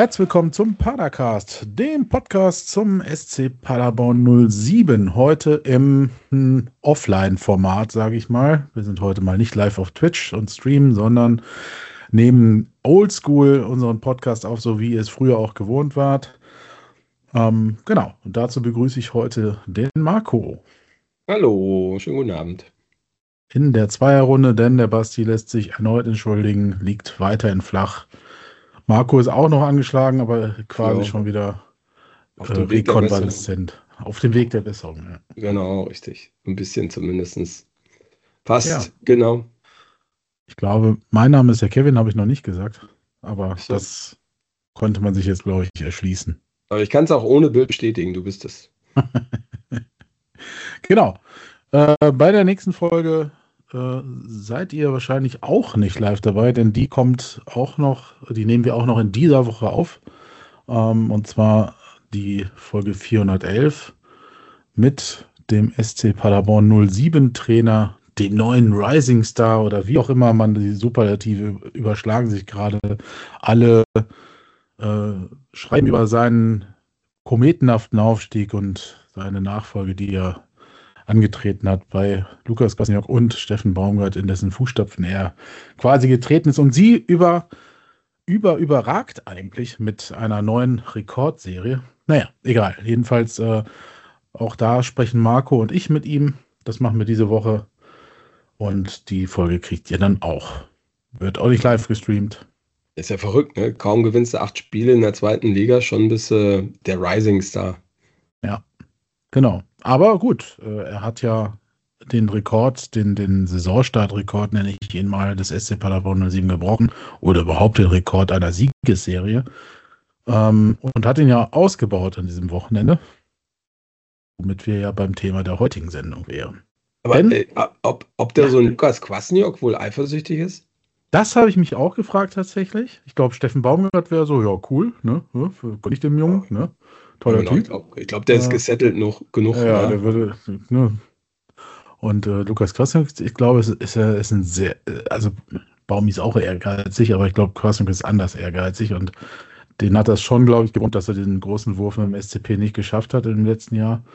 Herzlich willkommen zum Padercast, dem Podcast zum SC Paderborn 07. Heute im Offline-Format, sage ich mal. Wir sind heute mal nicht live auf Twitch und streamen, sondern nehmen oldschool unseren Podcast auf, so wie ihr es früher auch gewohnt wart. Genau, und dazu begrüße ich heute den Marco. Hallo, schönen guten Abend. In der Zweierrunde, denn der Basti lässt sich erneut entschuldigen, liegt weiterhin flach. Marco ist auch noch angeschlagen, aber quasi schon wieder auf dem Weg der rekonvaleszent. Auf dem Weg der Besserung. Ja. Genau, richtig. Ein bisschen zumindest. Fast, Ja. genau. Ich glaube, mein Name ist ja Kevin, habe ich noch nicht gesagt. Aber So. das konnte man sich jetzt, glaube ich, erschließen. Aber ich kann es auch ohne Bild bestätigen, du bist es. Genau. Bei der nächsten Folge seid ihr wahrscheinlich auch nicht live dabei, denn die kommt auch noch, die nehmen wir auch noch in dieser Woche auf. Und zwar die Folge 411 mit dem SC Paderborn 07 Trainer, dem neuen Rising Star oder wie auch immer man die Superlative überschlagen sich gerade. Alle schreiben über seinen kometenhaften Aufstieg und seine Nachfolge, die er angetreten hat bei Lukas Kwasniok und Steffen Baumgart, in dessen Fußstapfen er quasi getreten ist. Und sie überragt eigentlich mit einer neuen Rekordserie. Naja, egal. Jedenfalls auch da sprechen Marco und ich mit ihm. Das machen wir diese Woche. Und die Folge kriegt ihr dann auch. Wird auch nicht live gestreamt. Ist ja verrückt, ne? Kaum gewinnst du 8 Spiele in der zweiten Liga, schon bist du der Rising Star. Ja, genau. Aber gut, er hat ja den Rekord, den Saisonstartrekord, nenne ich ihn mal, des SC Paderborn 07 gebrochen. Oder überhaupt den Rekord einer Siegesserie. Und hat ihn ja ausgebaut an diesem Wochenende. Womit wir ja beim Thema der heutigen Sendung wären. Aber ob der so ein Lukas Kwasniok wohl eifersüchtig ist? Das habe ich mich auch gefragt tatsächlich. Ich glaube, Steffen Baumgart wäre so, ja, cool, ne? Gönn ich dem Jungen, ne? Toller Typ. Ich glaube, der ist gesettelt genug. Ja, der würde, ne? Und Lukas Kwasniok, ich glaube, ist ein sehr, also Baumi ist auch ehrgeizig, aber ich glaube, Kwasniok ist anders ehrgeizig und den hat das schon, glaube ich, gewohnt, dass er den großen Wurf im SCP nicht geschafft hat im letzten Jahr.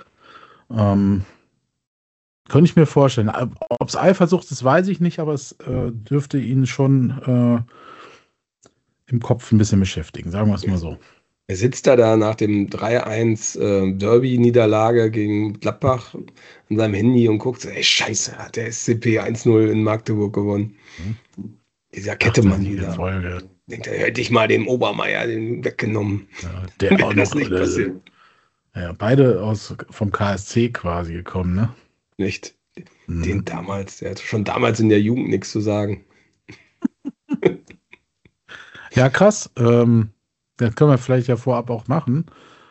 Könnte ich mir vorstellen. Ob es Eifersucht ist, weiß ich nicht, aber es dürfte ihn schon im Kopf ein bisschen beschäftigen, sagen wir es mal so. Er sitzt da nach dem 3-1 Derby-Niederlage gegen Gladbach an seinem Handy und guckt so, ey, scheiße, hat der SCP 1-0 in Magdeburg gewonnen. Dieser Kettemann wieder. Denkt er, hätte ich mal dem Obermeier den weggenommen. Ja, der auch noch nicht passiert. Ja, beide vom KSC quasi gekommen, ne? Nicht. Den damals, der hatte schon damals in der Jugend nichts zu sagen. Ja, krass. Das können wir vielleicht ja vorab auch machen.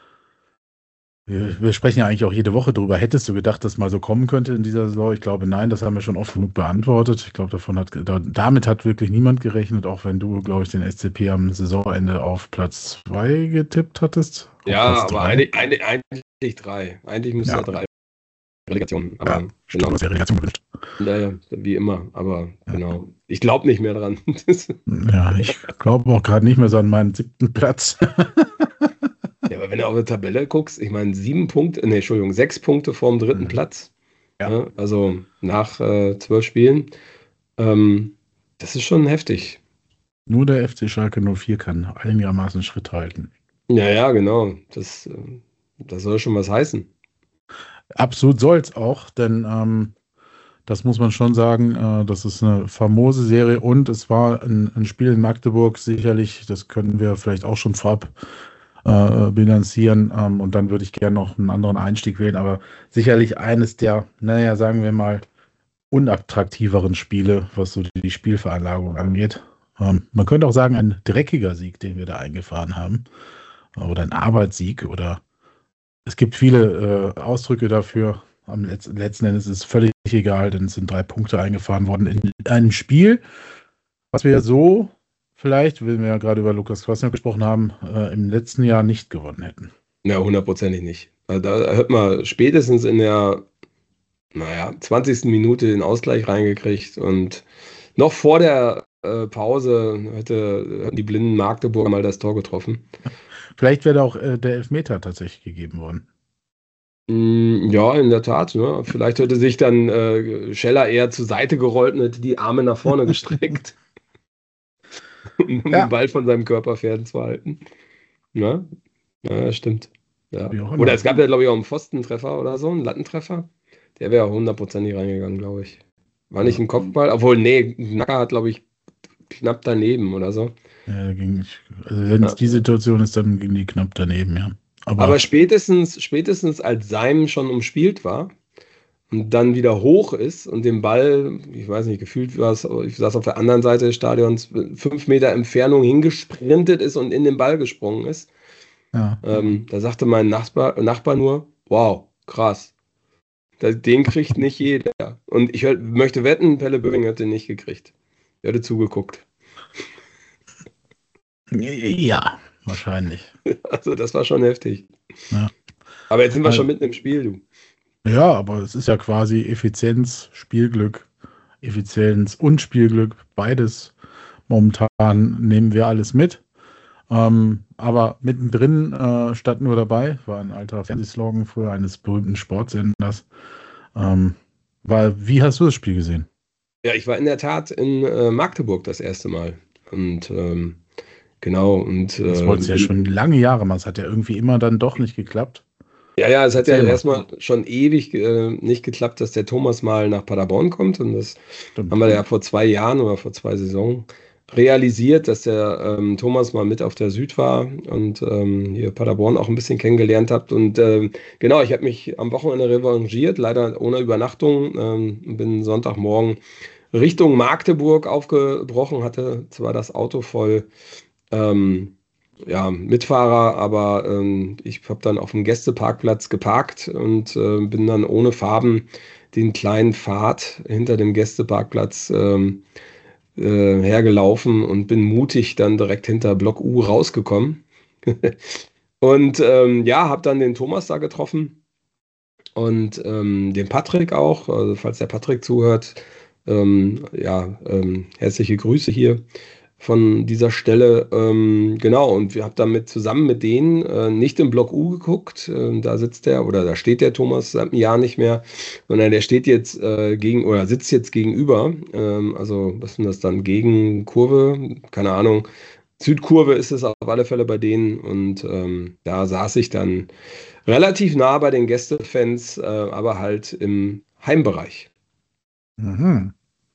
Wir sprechen ja eigentlich auch jede Woche drüber. Hättest du gedacht, dass mal so kommen könnte in dieser Saison? Ich glaube, nein, das haben wir schon oft genug beantwortet. Ich glaube, damit hat wirklich niemand gerechnet, auch wenn du, glaube ich, den SCP am Saisonende auf Platz 2 getippt hattest. Ja, aber eigentlich 3. Eigentlich müsste er 3 Relegationen. Aber ja, genau. Was Relegation gewünscht. Naja, wie immer, aber genau. Ich glaube nicht mehr dran. Ja, ich glaube auch gerade nicht mehr so an meinen 7. Platz. Ja, aber wenn du auf die Tabelle guckst, ich meine 6 Punkte vorm 3. Platz. Ja. Also nach 12 Spielen. Das ist schon heftig. Nur der FC Schalke 04 kann einigermaßen Schritt halten. Ja, genau. Das soll schon was heißen. Absolut soll es auch, denn das muss man schon sagen, das ist eine famose Serie und es war ein Spiel in Magdeburg sicherlich, das können wir vielleicht auch schon vorab bilanzieren und dann würde ich gerne noch einen anderen Einstieg wählen, aber sicherlich eines der, naja, sagen wir mal, unattraktiveren Spiele, was so die Spielveranlagung angeht. Man könnte auch sagen, ein dreckiger Sieg, den wir da eingefahren haben oder ein Arbeitssieg oder es gibt viele Ausdrücke dafür. Am letzten Endes ist es völlig egal, denn es sind 3 Punkte eingefahren worden in einem Spiel, was wir so vielleicht, wenn wir ja gerade über Lukas Kwasniok gesprochen haben, im letzten Jahr nicht gewonnen hätten. Ja, 100%ig nicht. Also da hört man spätestens in der 20. Minute den Ausgleich reingekriegt und noch vor der Pause hätten die blinden Magdeburger mal das Tor getroffen. Vielleicht wäre da auch der Elfmeter tatsächlich gegeben worden. Ja, in der Tat. Ne? Vielleicht hätte sich dann Scheller eher zur Seite gerollt und hätte die Arme nach vorne gestreckt, um den Ball von seinem Körper fernzuhalten. Ne? Ja, stimmt. Ja. Wie auch immer. Oder es gab ja, glaube ich, auch einen Pfostentreffer oder so, einen Lattentreffer. Der wäre hundertprozentig reingegangen, glaube ich. War nicht ein Kopfball, obwohl, nee, Nacker hat, glaube ich, knapp daneben oder so. Ja, also wenn es die Situation ist, dann ging die knapp daneben, ja. Aber spätestens als Seim schon umspielt war und dann wieder hoch ist und den Ball, ich weiß nicht, gefühlt war es, ich saß auf der anderen Seite des Stadions, 5 Meter Entfernung hingesprintet ist und in den Ball gesprungen ist. Ja. Da sagte mein Nachbar nur, wow, krass. Den kriegt nicht jeder. Und ich möchte wetten, Pelle Böing hat den nicht gekriegt. Er hätte zugeguckt. Ja, wahrscheinlich. Also das war schon heftig. Ja. Aber jetzt sind wir schon mitten im Spiel, du. Ja, aber es ist ja quasi Effizienz, Spielglück, Effizienz und Spielglück. Beides momentan nehmen wir alles mit. Aber mittendrin statt nur dabei, war ein alter Fernsehslogan früher eines berühmten Sportsenders. Wie hast du das Spiel gesehen? Ja, ich war in der Tat in Magdeburg das erste Mal. Und genau. Und das wollte es ja schon lange Jahre machen. Es hat ja irgendwie immer dann doch nicht geklappt. Ja, es hat ja erstmal schon ewig nicht geklappt, dass der Thomas mal nach Paderborn kommt. Und das haben wir ja vor 2 Jahren oder vor 2 Saisons realisiert, dass der Thomas mal mit auf der Süd war und hier Paderborn auch ein bisschen kennengelernt habt. Und genau, ich habe mich am Wochenende revanchiert, leider ohne Übernachtung. Bin Sonntagmorgen Richtung Magdeburg aufgebrochen, hatte zwar das Auto voll Mitfahrer, aber ich habe dann auf dem Gästeparkplatz geparkt und bin dann ohne Farben den kleinen Pfad hinter dem Gästeparkplatz hergelaufen und bin mutig dann direkt hinter Block U rausgekommen. Und habe dann den Thomas da getroffen und den Patrick auch, also falls der Patrick zuhört, herzliche Grüße hier von dieser Stelle. Genau, und wir haben damit zusammen mit denen nicht im Block U geguckt, da steht der Thomas seit einem Jahr nicht mehr, sondern der steht jetzt sitzt jetzt gegenüber, also was ist denn das dann, Gegenkurve, keine Ahnung, Südkurve ist es auf alle Fälle bei denen und da saß ich dann relativ nah bei den Gästefans, aber halt im Heimbereich. Mhm.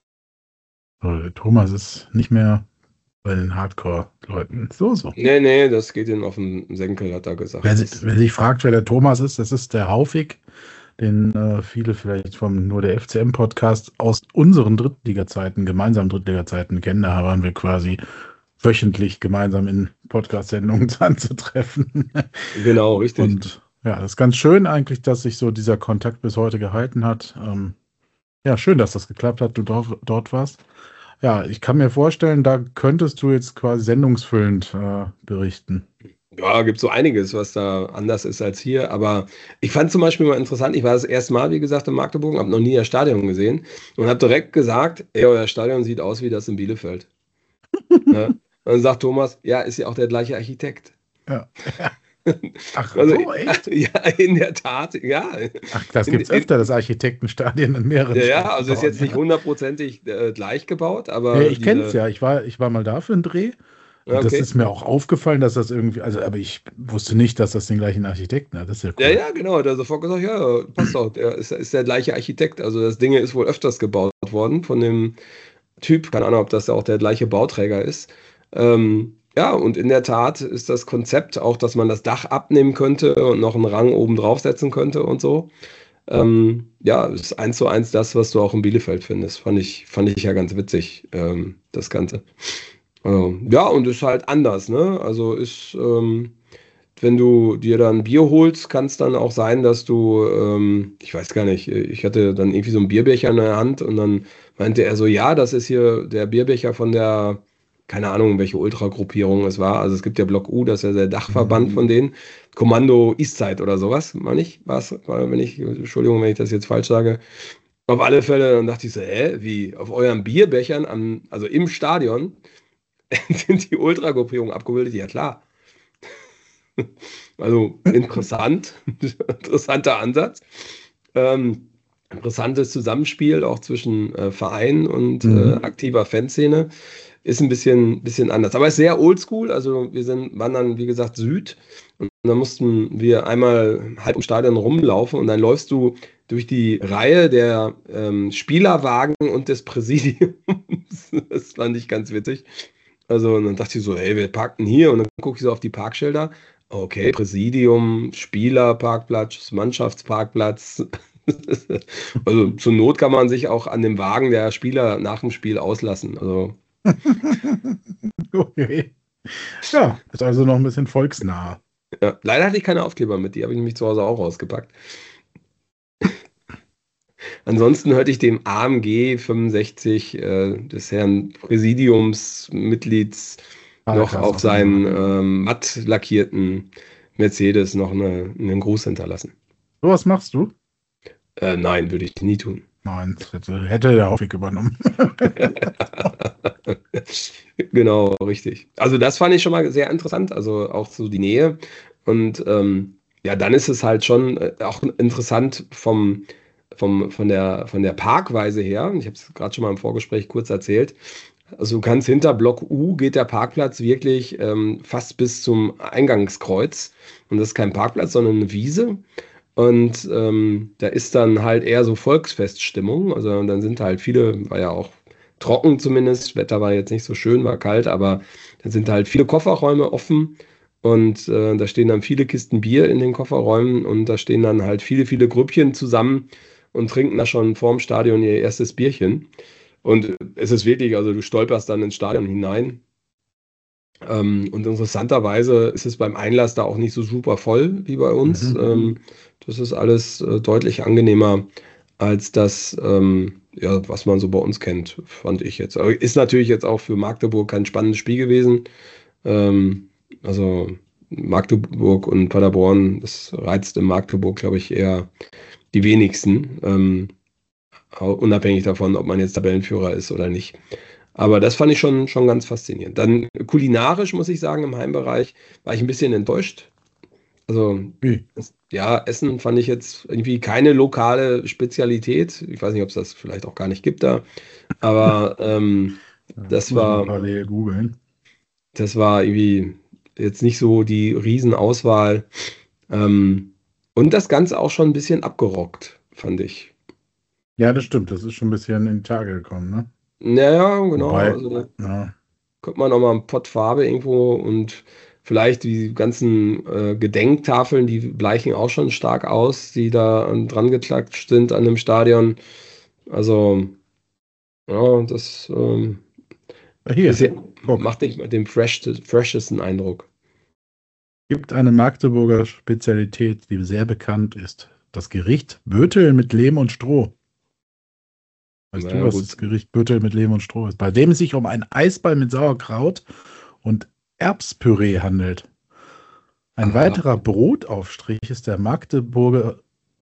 Thomas ist nicht mehr bei den Hardcore-Leuten. So. Nee, das geht ihm auf den Senkel, hat er gesagt. Wer sich fragt, wer der Thomas ist, das ist der Haufig, den viele vielleicht vom Nur der FCM-Podcast aus unseren gemeinsamen Drittliga-Zeiten kennen. Da waren wir quasi wöchentlich gemeinsam in Podcast-Sendungen anzutreffen. Genau, richtig. Und ja, das ist ganz schön eigentlich, dass sich so dieser Kontakt bis heute gehalten hat. Ja, schön, dass das geklappt hat, du dort warst. Ja, ich kann mir vorstellen, da könntest du jetzt quasi sendungsfüllend berichten. Ja, gibt so einiges, was da anders ist als hier. Aber ich fand zum Beispiel mal interessant, ich war das erste Mal, wie gesagt, in Magdeburg, habe noch nie das Stadion gesehen und habe direkt gesagt, ey, euer Stadion sieht aus wie das in Bielefeld. Ja. Und dann sagt Thomas, ja, ist ja auch der gleiche Architekt. Ja. Ach, also, so, echt? Ja, in der Tat, ja. Ach, das gibt es öfter, das Architektenstadien in mehreren Städten. Ja, also ist jetzt nicht hundertprozentig gleich gebaut, aber. Nee, ich kenne es ja. Ich war mal da für einen Dreh. Und okay. Das ist mir auch aufgefallen, dass das irgendwie, aber ich wusste nicht, dass das den gleichen Architekten hat. Das ist ja cool. Ja, genau. Der hat sofort gesagt, ja, passt doch, der ist der gleiche Architekt. Also das Ding ist wohl öfters gebaut worden von dem Typ. Keine Ahnung, ob das auch der gleiche Bauträger ist. Ja, und in der Tat ist das Konzept auch, dass man das Dach abnehmen könnte und noch einen Rang oben draufsetzen könnte und so. Ist 1:1 das, was du auch in Bielefeld findest. Fand ich ja ganz witzig, das Ganze. Und ist halt anders, ne? Also ist, wenn du dir dann Bier holst, kann es dann auch sein, dass du, ich weiß gar nicht, ich hatte dann irgendwie so einen Bierbecher in der Hand und dann meinte er so, ja, das ist hier der Bierbecher von der, keine Ahnung, welche Ultragruppierung es war. Also es gibt ja Block U, das ist ja der Dachverband von denen. Kommando Eastside oder sowas, meine ich, Entschuldigung, wenn ich das jetzt falsch sage. Auf alle Fälle, dann dachte ich so, wie, auf euren Bierbechern, also im Stadion, sind die Ultra-Gruppierungen abgebildet? Ja, klar. Also interessant, interessanter Ansatz. Interessantes Zusammenspiel auch zwischen Verein und aktiver Fanszene. Ist ein bisschen anders. Aber ist sehr oldschool. Also waren dann, wie gesagt, Süd. Und dann mussten wir einmal halb im Stadion rumlaufen und dann läufst du durch die Reihe der Spielerwagen und des Präsidiums. Das fand ich ganz witzig. Also, und dann dachte ich so, hey, wir parken hier und dann gucke ich so auf die Parkschilder. Okay, Präsidium, Spielerparkplatz, Mannschaftsparkplatz. Also zur Not kann man sich auch an dem Wagen der Spieler nach dem Spiel auslassen. Also, Okay. Ja, ist also noch ein bisschen volksnah. ja. Leider hatte ich keine Aufkleber mit, die habe ich nämlich zu Hause auch rausgepackt. Ansonsten hörte ich dem AMG 65 des Herrn Präsidiumsmitglieds noch auf seinen matt lackierten Mercedes noch einen Gruß hinterlassen. So was machst du? Nein, würde ich nie tun. Nein, das hätte der Aufweg übernommen. Genau, richtig. Also das fand ich schon mal sehr interessant, also auch so die Nähe. Und ja, dann ist es halt schon auch interessant von der Parkweise her. Ich habe es gerade schon mal im Vorgespräch kurz erzählt. Also du kannst hinter Block U geht der Parkplatz wirklich fast bis zum Eingangskreuz. Und das ist kein Parkplatz, sondern eine Wiese. Und da ist dann halt eher so Volksfeststimmung. Also dann sind halt viele, war ja auch trocken zumindest, Wetter war jetzt nicht so schön, war kalt, aber dann sind halt viele Kofferräume offen und da stehen dann viele Kisten Bier in den Kofferräumen und da stehen dann halt viele Grüppchen zusammen und trinken da schon vorm Stadion ihr erstes Bierchen. Und es ist wirklich, also du stolperst dann ins Stadion hinein. Und interessanterweise ist es beim Einlass da auch nicht so super voll wie bei uns. Das ist alles deutlich angenehmer als das, ja, was man so bei uns kennt, fand ich jetzt. Aber ist natürlich jetzt auch für Magdeburg kein spannendes Spiel gewesen. Also Magdeburg und Paderborn, das reizt in Magdeburg, glaube ich, eher die wenigsten. Unabhängig davon, ob man jetzt Tabellenführer ist oder nicht. Aber das fand ich schon ganz faszinierend. Dann kulinarisch, muss ich sagen, im Heimbereich war ich ein bisschen enttäuscht. Also, Wie? ja, Essen fand ich jetzt irgendwie keine lokale Spezialität. Ich weiß nicht, ob es das vielleicht auch gar nicht gibt da. Aber Das das muss ich mal war, parallel googeln. das war irgendwie jetzt nicht so die Riesenauswahl. Und das Ganze auch schon ein bisschen abgerockt, fand ich. Ja, das stimmt. Das ist schon ein bisschen in die Tage gekommen, ne? Naja, genau. Wobei, Also, da ja, kommt man noch mal einen Pott Farbe irgendwo und vielleicht die ganzen Gedenktafeln, die bleichen auch schon stark aus, die da dran geklatscht sind an dem Stadion. Also, ja, das hier, guck. macht nicht den freshesten Eindruck. Gibt eine Magdeburger Spezialität, die sehr bekannt ist. Das Gericht Bötel mit Lehm und Stroh. Weißt du, Naja, was gut. das Gericht Bötel mit Lehm und Stroh ist? Bei dem es sich um einen Eisball mit Sauerkraut und Erbspüree handelt. Ein Aha. weiterer Brotaufstrich ist der Magdeburger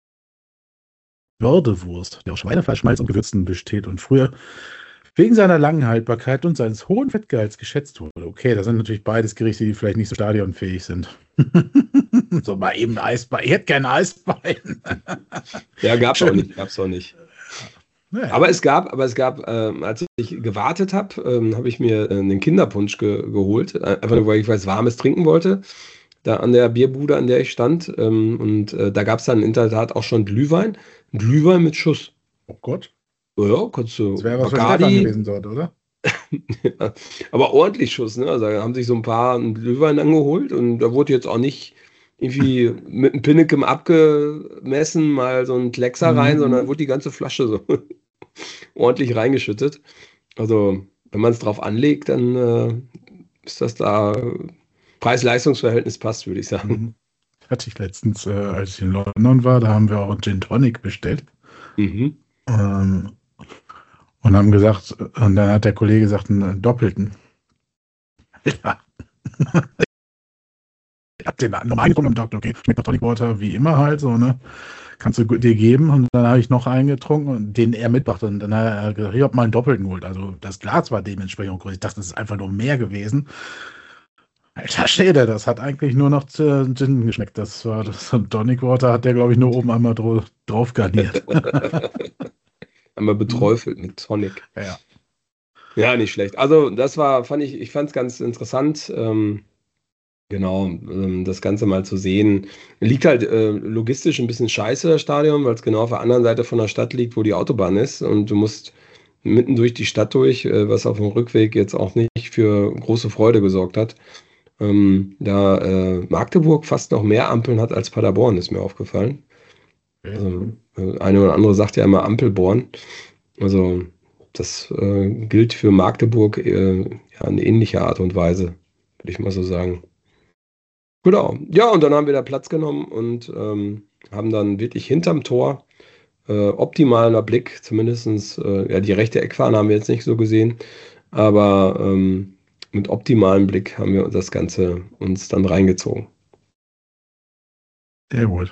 Bördewurst, der aus Schweinefleisch, Malz und Gewürzen besteht und früher wegen seiner langen Haltbarkeit und seines hohen Fettgehalts geschätzt wurde. Okay, das sind natürlich beides Gerichte, die vielleicht nicht so stadionfähig sind. So mal eben Eisbein. Ich hätte gerne Eisbein. Ja, gab's auch Schön. nicht, gab's auch nicht. Naja. Aber es gab, als ich gewartet habe ich mir einen Kinderpunsch geholt, einfach nur, weil ich was Warmes trinken wollte, da an der Bierbude, an der ich stand. Und da gab es dann in der Tat auch schon Glühwein. Glühwein mit Schuss. Oh Gott. Ja, kannst Das du wäre was für Stefan Bacardi, gewesen dort, oder? ja, aber ordentlich Schuss, ne? Also da haben sich so ein paar einen Glühwein angeholt und da wurde jetzt auch nicht irgendwie mit einem Pinnekem abgemessen, mal so ein Kleckser rein, Mhm. sondern wurde die ganze Flasche so ordentlich reingeschüttet. Also, wenn man es drauf anlegt, dann ist das da Preis-Leistungs-Verhältnis passt, würde ich sagen. Mhm. Hatte ich letztens, als ich in London war, da haben wir auch Gin Tonic bestellt. Mhm. Ähm, und haben gesagt, und dann hat der Kollege gesagt, einen doppelten. Ja, hab den nochmal eingetrunken und dachte, okay, schmeckt nach Tonic Water wie immer halt so, ne? Kannst du dir geben. Und dann habe ich noch einen getrunken, und den er mitbrachte. Und dann hat er gesagt, ich habe mal einen doppelten geholt. Also das Glas war dementsprechend groß. Ich dachte, das ist einfach nur mehr gewesen. Alter Schwede, das hat eigentlich nur noch Gin geschmeckt. Das war das Tonic Water, hat der, glaube ich, nur oben einmal drauf garniert. Einmal beträufelt mit Tonic. Ja. Ja, nicht schlecht. Also das fand ich es ganz interessant. Genau, das Ganze mal zu sehen. Liegt halt logistisch ein bisschen scheiße, das Stadion, weil es genau auf der anderen Seite von der Stadt liegt, wo die Autobahn ist. Und du musst mitten durch die Stadt durch, was auf dem Rückweg jetzt auch nicht für große Freude gesorgt hat. Da Magdeburg fast noch mehr Ampeln hat als Paderborn, ist mir aufgefallen. Okay. Also, eine oder andere sagt ja immer Ampelborn. Also das gilt für Magdeburg ja, in ähnlicher Art und Weise, würde ich mal so sagen. Genau. Ja, und dann haben wir da Platz genommen und haben dann wirklich hinterm Tor optimaler Blick, zumindest ja, die rechte Eckfahne haben wir jetzt nicht so gesehen, aber mit optimalem Blick haben wir das Ganze uns dann reingezogen. Sehr gut.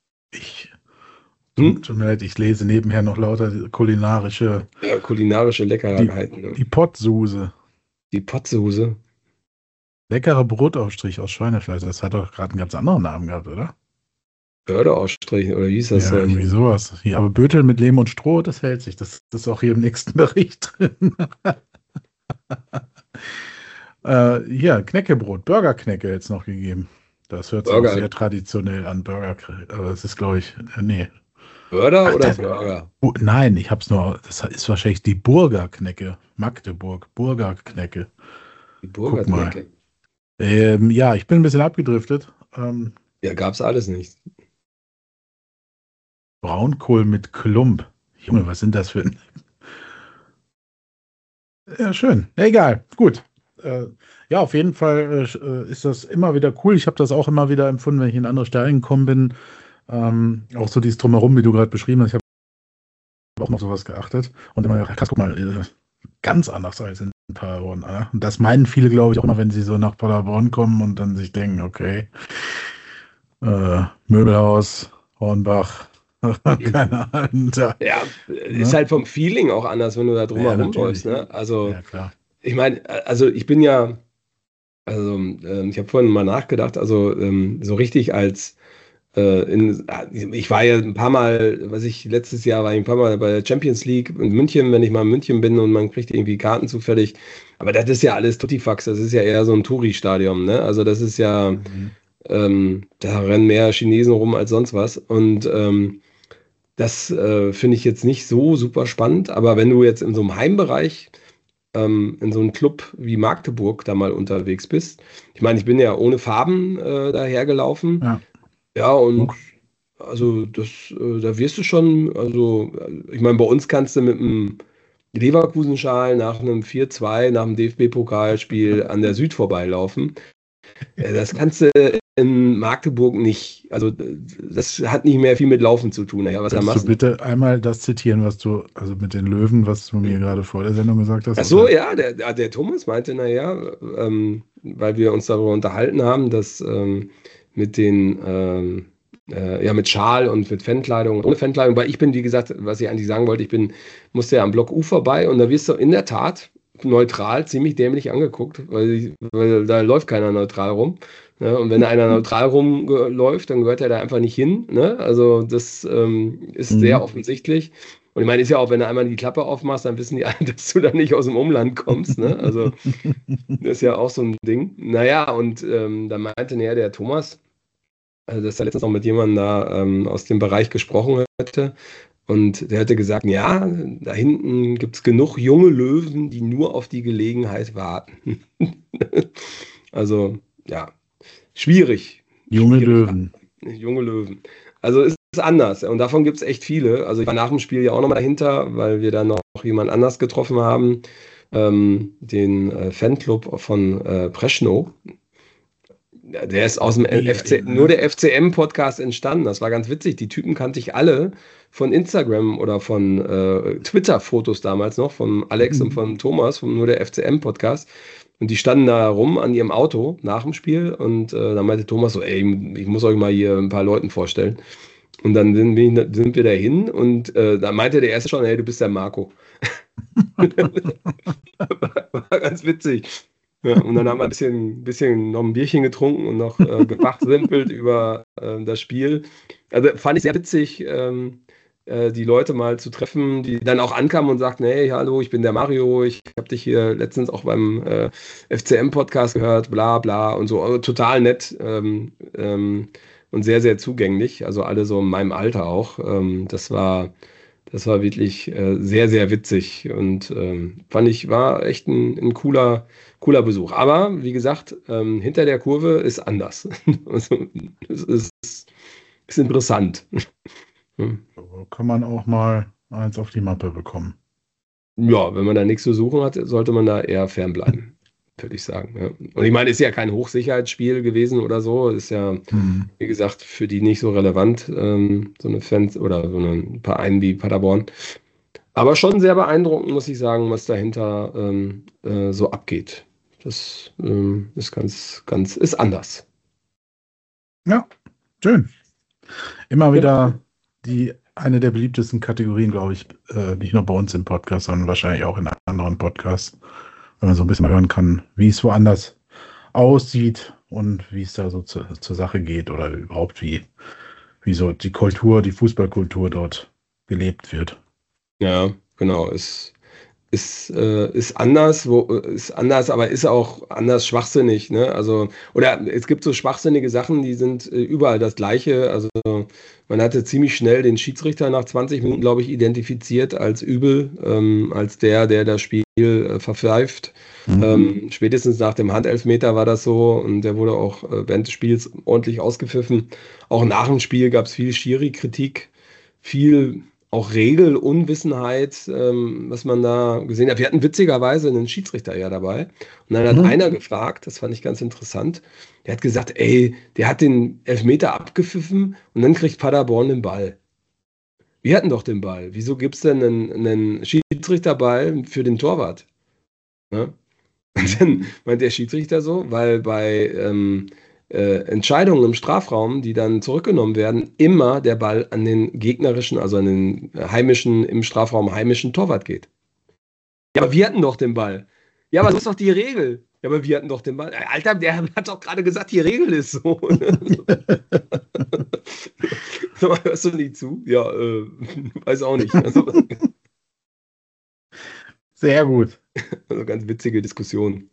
Tut mir leid, ich lese nebenher noch lauter kulinarische Leckerheiten. Ne? Die Pottsuse. Die Pottsuse. Leckerer Brotaufstrich aus Schweinefleisch. Das hat doch gerade einen ganz anderen Namen gehabt, oder? Bördeausstrich, oder wie hieß das? Ja, irgendwie sowas. Ja, aber Bötel mit Lehm und Stroh, das hält sich. Das ist auch hier im nächsten Bericht drin. Hier, Knäckebrot, Burgerknäcke jetzt noch gegeben. Das hört sich auch sehr traditionell an, Burger. Aber das ist, glaube ich, nee. Burger oder Burger? Nein, ich hab's nur, das ist wahrscheinlich die Burgerknäcke. Magdeburg, Burgerknäcke. Die Burgerknäcke. Ja, ich bin ein bisschen abgedriftet. Ja, gab's alles nicht. Braunkohl mit Klump. Junge, was sind das für ein... Ja, schön. Egal, gut. Ja, auf jeden Fall ist das immer wieder cool. Ich habe das auch immer wieder empfunden, wenn ich in andere Stadien gekommen bin. Auch so dieses Drumherum, wie du gerade beschrieben hast. Ich habe auch noch sowas geachtet. Und immer gedacht, krass, guck mal, ganz anders als in Paderborn. Und das meinen viele, glaube ich, auch immer, wenn sie so nach Paderborn kommen und dann sich denken, okay, Möbelhaus, Hornbach, keine Ahnung. Ja, ist halt vom Feeling auch anders, wenn du da drumherum läufst. Ne? Also, ja, klar. Ich meine, also ich bin ja, also ich habe vorhin mal nachgedacht, also so richtig als ich war ja ein paar Mal, letztes Jahr war ich ein paar Mal bei der Champions League in München, wenn ich mal in München bin und man kriegt irgendwie Karten zufällig. Aber das ist ja alles Tuttifax, das ist ja eher so ein Touri-Stadion, ne? Also das ist ja, da rennen mehr Chinesen rum als sonst was. Und das finde ich jetzt nicht so super spannend. Aber wenn du jetzt in so einem Heimbereich in so einem Club wie Magdeburg da mal unterwegs bist, ich meine, ich bin ja ohne Farben dahergelaufen. Ja. Ja, und also da wirst du schon, also ich meine, bei uns kannst du mit einem Leverkusen-Schal nach einem 4-2, nach dem DFB-Pokalspiel an der Süd vorbeilaufen. Das kannst du in Magdeburg nicht. Also das hat nicht mehr viel mit Laufen zu tun. Ja, was Kannst du bitte einmal das zitieren, was du, also mit den Löwen, was du mir gerade vor der Sendung gesagt hast? Ach so, ja, der Thomas meinte, naja, weil wir uns darüber unterhalten haben, dass mit den ja, mit Schal und mit Fankleidung und ohne Fankleidung, weil ich bin, wie gesagt, was ich eigentlich sagen wollte, musste ja am Block U vorbei und da wirst du in der Tat neutral ziemlich dämlich angeguckt, weil da läuft keiner neutral rum. Ne? Und wenn da einer neutral rumläuft, dann gehört er da einfach nicht hin. Ne? Also das ist sehr offensichtlich. Und ich meine, ist ja auch, wenn du einmal die Klappe aufmachst, dann wissen die alle, dass du da nicht aus dem Umland kommst. Ne? Also das ist ja auch so ein Ding. Naja, und dann meinte der Thomas, also dass er letztens noch mit jemandem da aus dem Bereich gesprochen hätte. Und der hätte gesagt, ja, da hinten gibt es genug junge Löwen, die nur auf die Gelegenheit warten. Also, ja, schwierig. Junge Löwen. Junge Löwen. Also es ist anders und davon gibt es echt viele. Also ich war nach dem Spiel ja auch nochmal dahinter, weil wir dann noch jemand anders getroffen haben, den Fanclub von Preschnow. Der ist aus dem nur der FCM-Podcast entstanden. Das war ganz witzig. Die Typen kannte ich alle von Instagram oder von Twitter-Fotos damals noch, von Alex und von Thomas, von nur der FCM-Podcast. Und die standen da rum an ihrem Auto nach dem Spiel und dann meinte Thomas so, ey, ich muss euch mal hier ein paar Leuten vorstellen. Und dann sind wir da hin und da meinte der Erste schon, hey, du bist der Marco. War ganz witzig. Ja, und dann haben wir ein bisschen noch ein Bierchen getrunken und noch gefachsimpelt über das Spiel. Also fand ich sehr witzig, die Leute mal zu treffen, die dann auch ankamen und sagten, hey, hallo, ich bin der Mario, ich habe dich hier letztens auch beim FCM-Podcast gehört, bla bla und so. Also, total nett und sehr, sehr zugänglich. Also alle so in meinem Alter auch. Das war wirklich sehr, sehr witzig und war echt ein cooler Besuch. Aber wie gesagt, hinter der Kurve ist anders. Also, es ist interessant. So kann man auch mal eins auf die Mappe bekommen. Ja, wenn man da nichts zu suchen hat, sollte man da eher fernbleiben, würde ich sagen. Ja. Und ich meine, ist ja kein Hochsicherheitsspiel gewesen oder so. Ist ja, wie gesagt, für die nicht so relevant, so eine Fans oder so ein Verein wie Paderborn. Aber schon sehr beeindruckend, muss ich sagen, was dahinter so abgeht. Das ist anders. Ja, schön. Immer wieder eine der beliebtesten Kategorien, glaube ich, nicht nur bei uns im Podcast, sondern wahrscheinlich auch in anderen Podcasts, wenn man so ein bisschen hören kann, wie es woanders aussieht und wie es da so zur Sache geht oder überhaupt wie so die Fußballkultur dort gelebt wird. Ja, genau. Ist anders, aber ist auch anders schwachsinnig, ne? Also, oder es gibt so schwachsinnige Sachen, die sind überall das Gleiche. Also man hatte ziemlich schnell den Schiedsrichter nach 20 Minuten, glaube ich, identifiziert als übel, als der das Spiel verpfeift. Spätestens nach dem Handelfmeter war das so und der wurde auch während des Spiels ordentlich ausgepfiffen. Auch nach dem Spiel gab es viel Schiri-Kritik, viel auch Regelunwissenheit, was man da gesehen hat. Wir hatten witzigerweise einen Schiedsrichter ja dabei. Und dann hat einer gefragt, das fand ich ganz interessant, der hat gesagt, ey, der hat den Elfmeter abgepfiffen und dann kriegt Paderborn den Ball. Wir hatten doch den Ball. Wieso gibt es denn einen Schiedsrichterball für den Torwart? Ja? Und dann meint der Schiedsrichter so, weil bei Entscheidungen im Strafraum, die dann zurückgenommen werden, immer der Ball an den gegnerischen, also an den im Strafraum heimischen Torwart geht. Ja, aber wir hatten doch den Ball. Ja, aber das ist doch die Regel. Ja, aber wir hatten doch den Ball. Alter, der hat doch gerade gesagt, die Regel ist so. Hörst du nicht zu? Ja, weiß auch nicht. Also, sehr gut. Also ganz witzige Diskussion.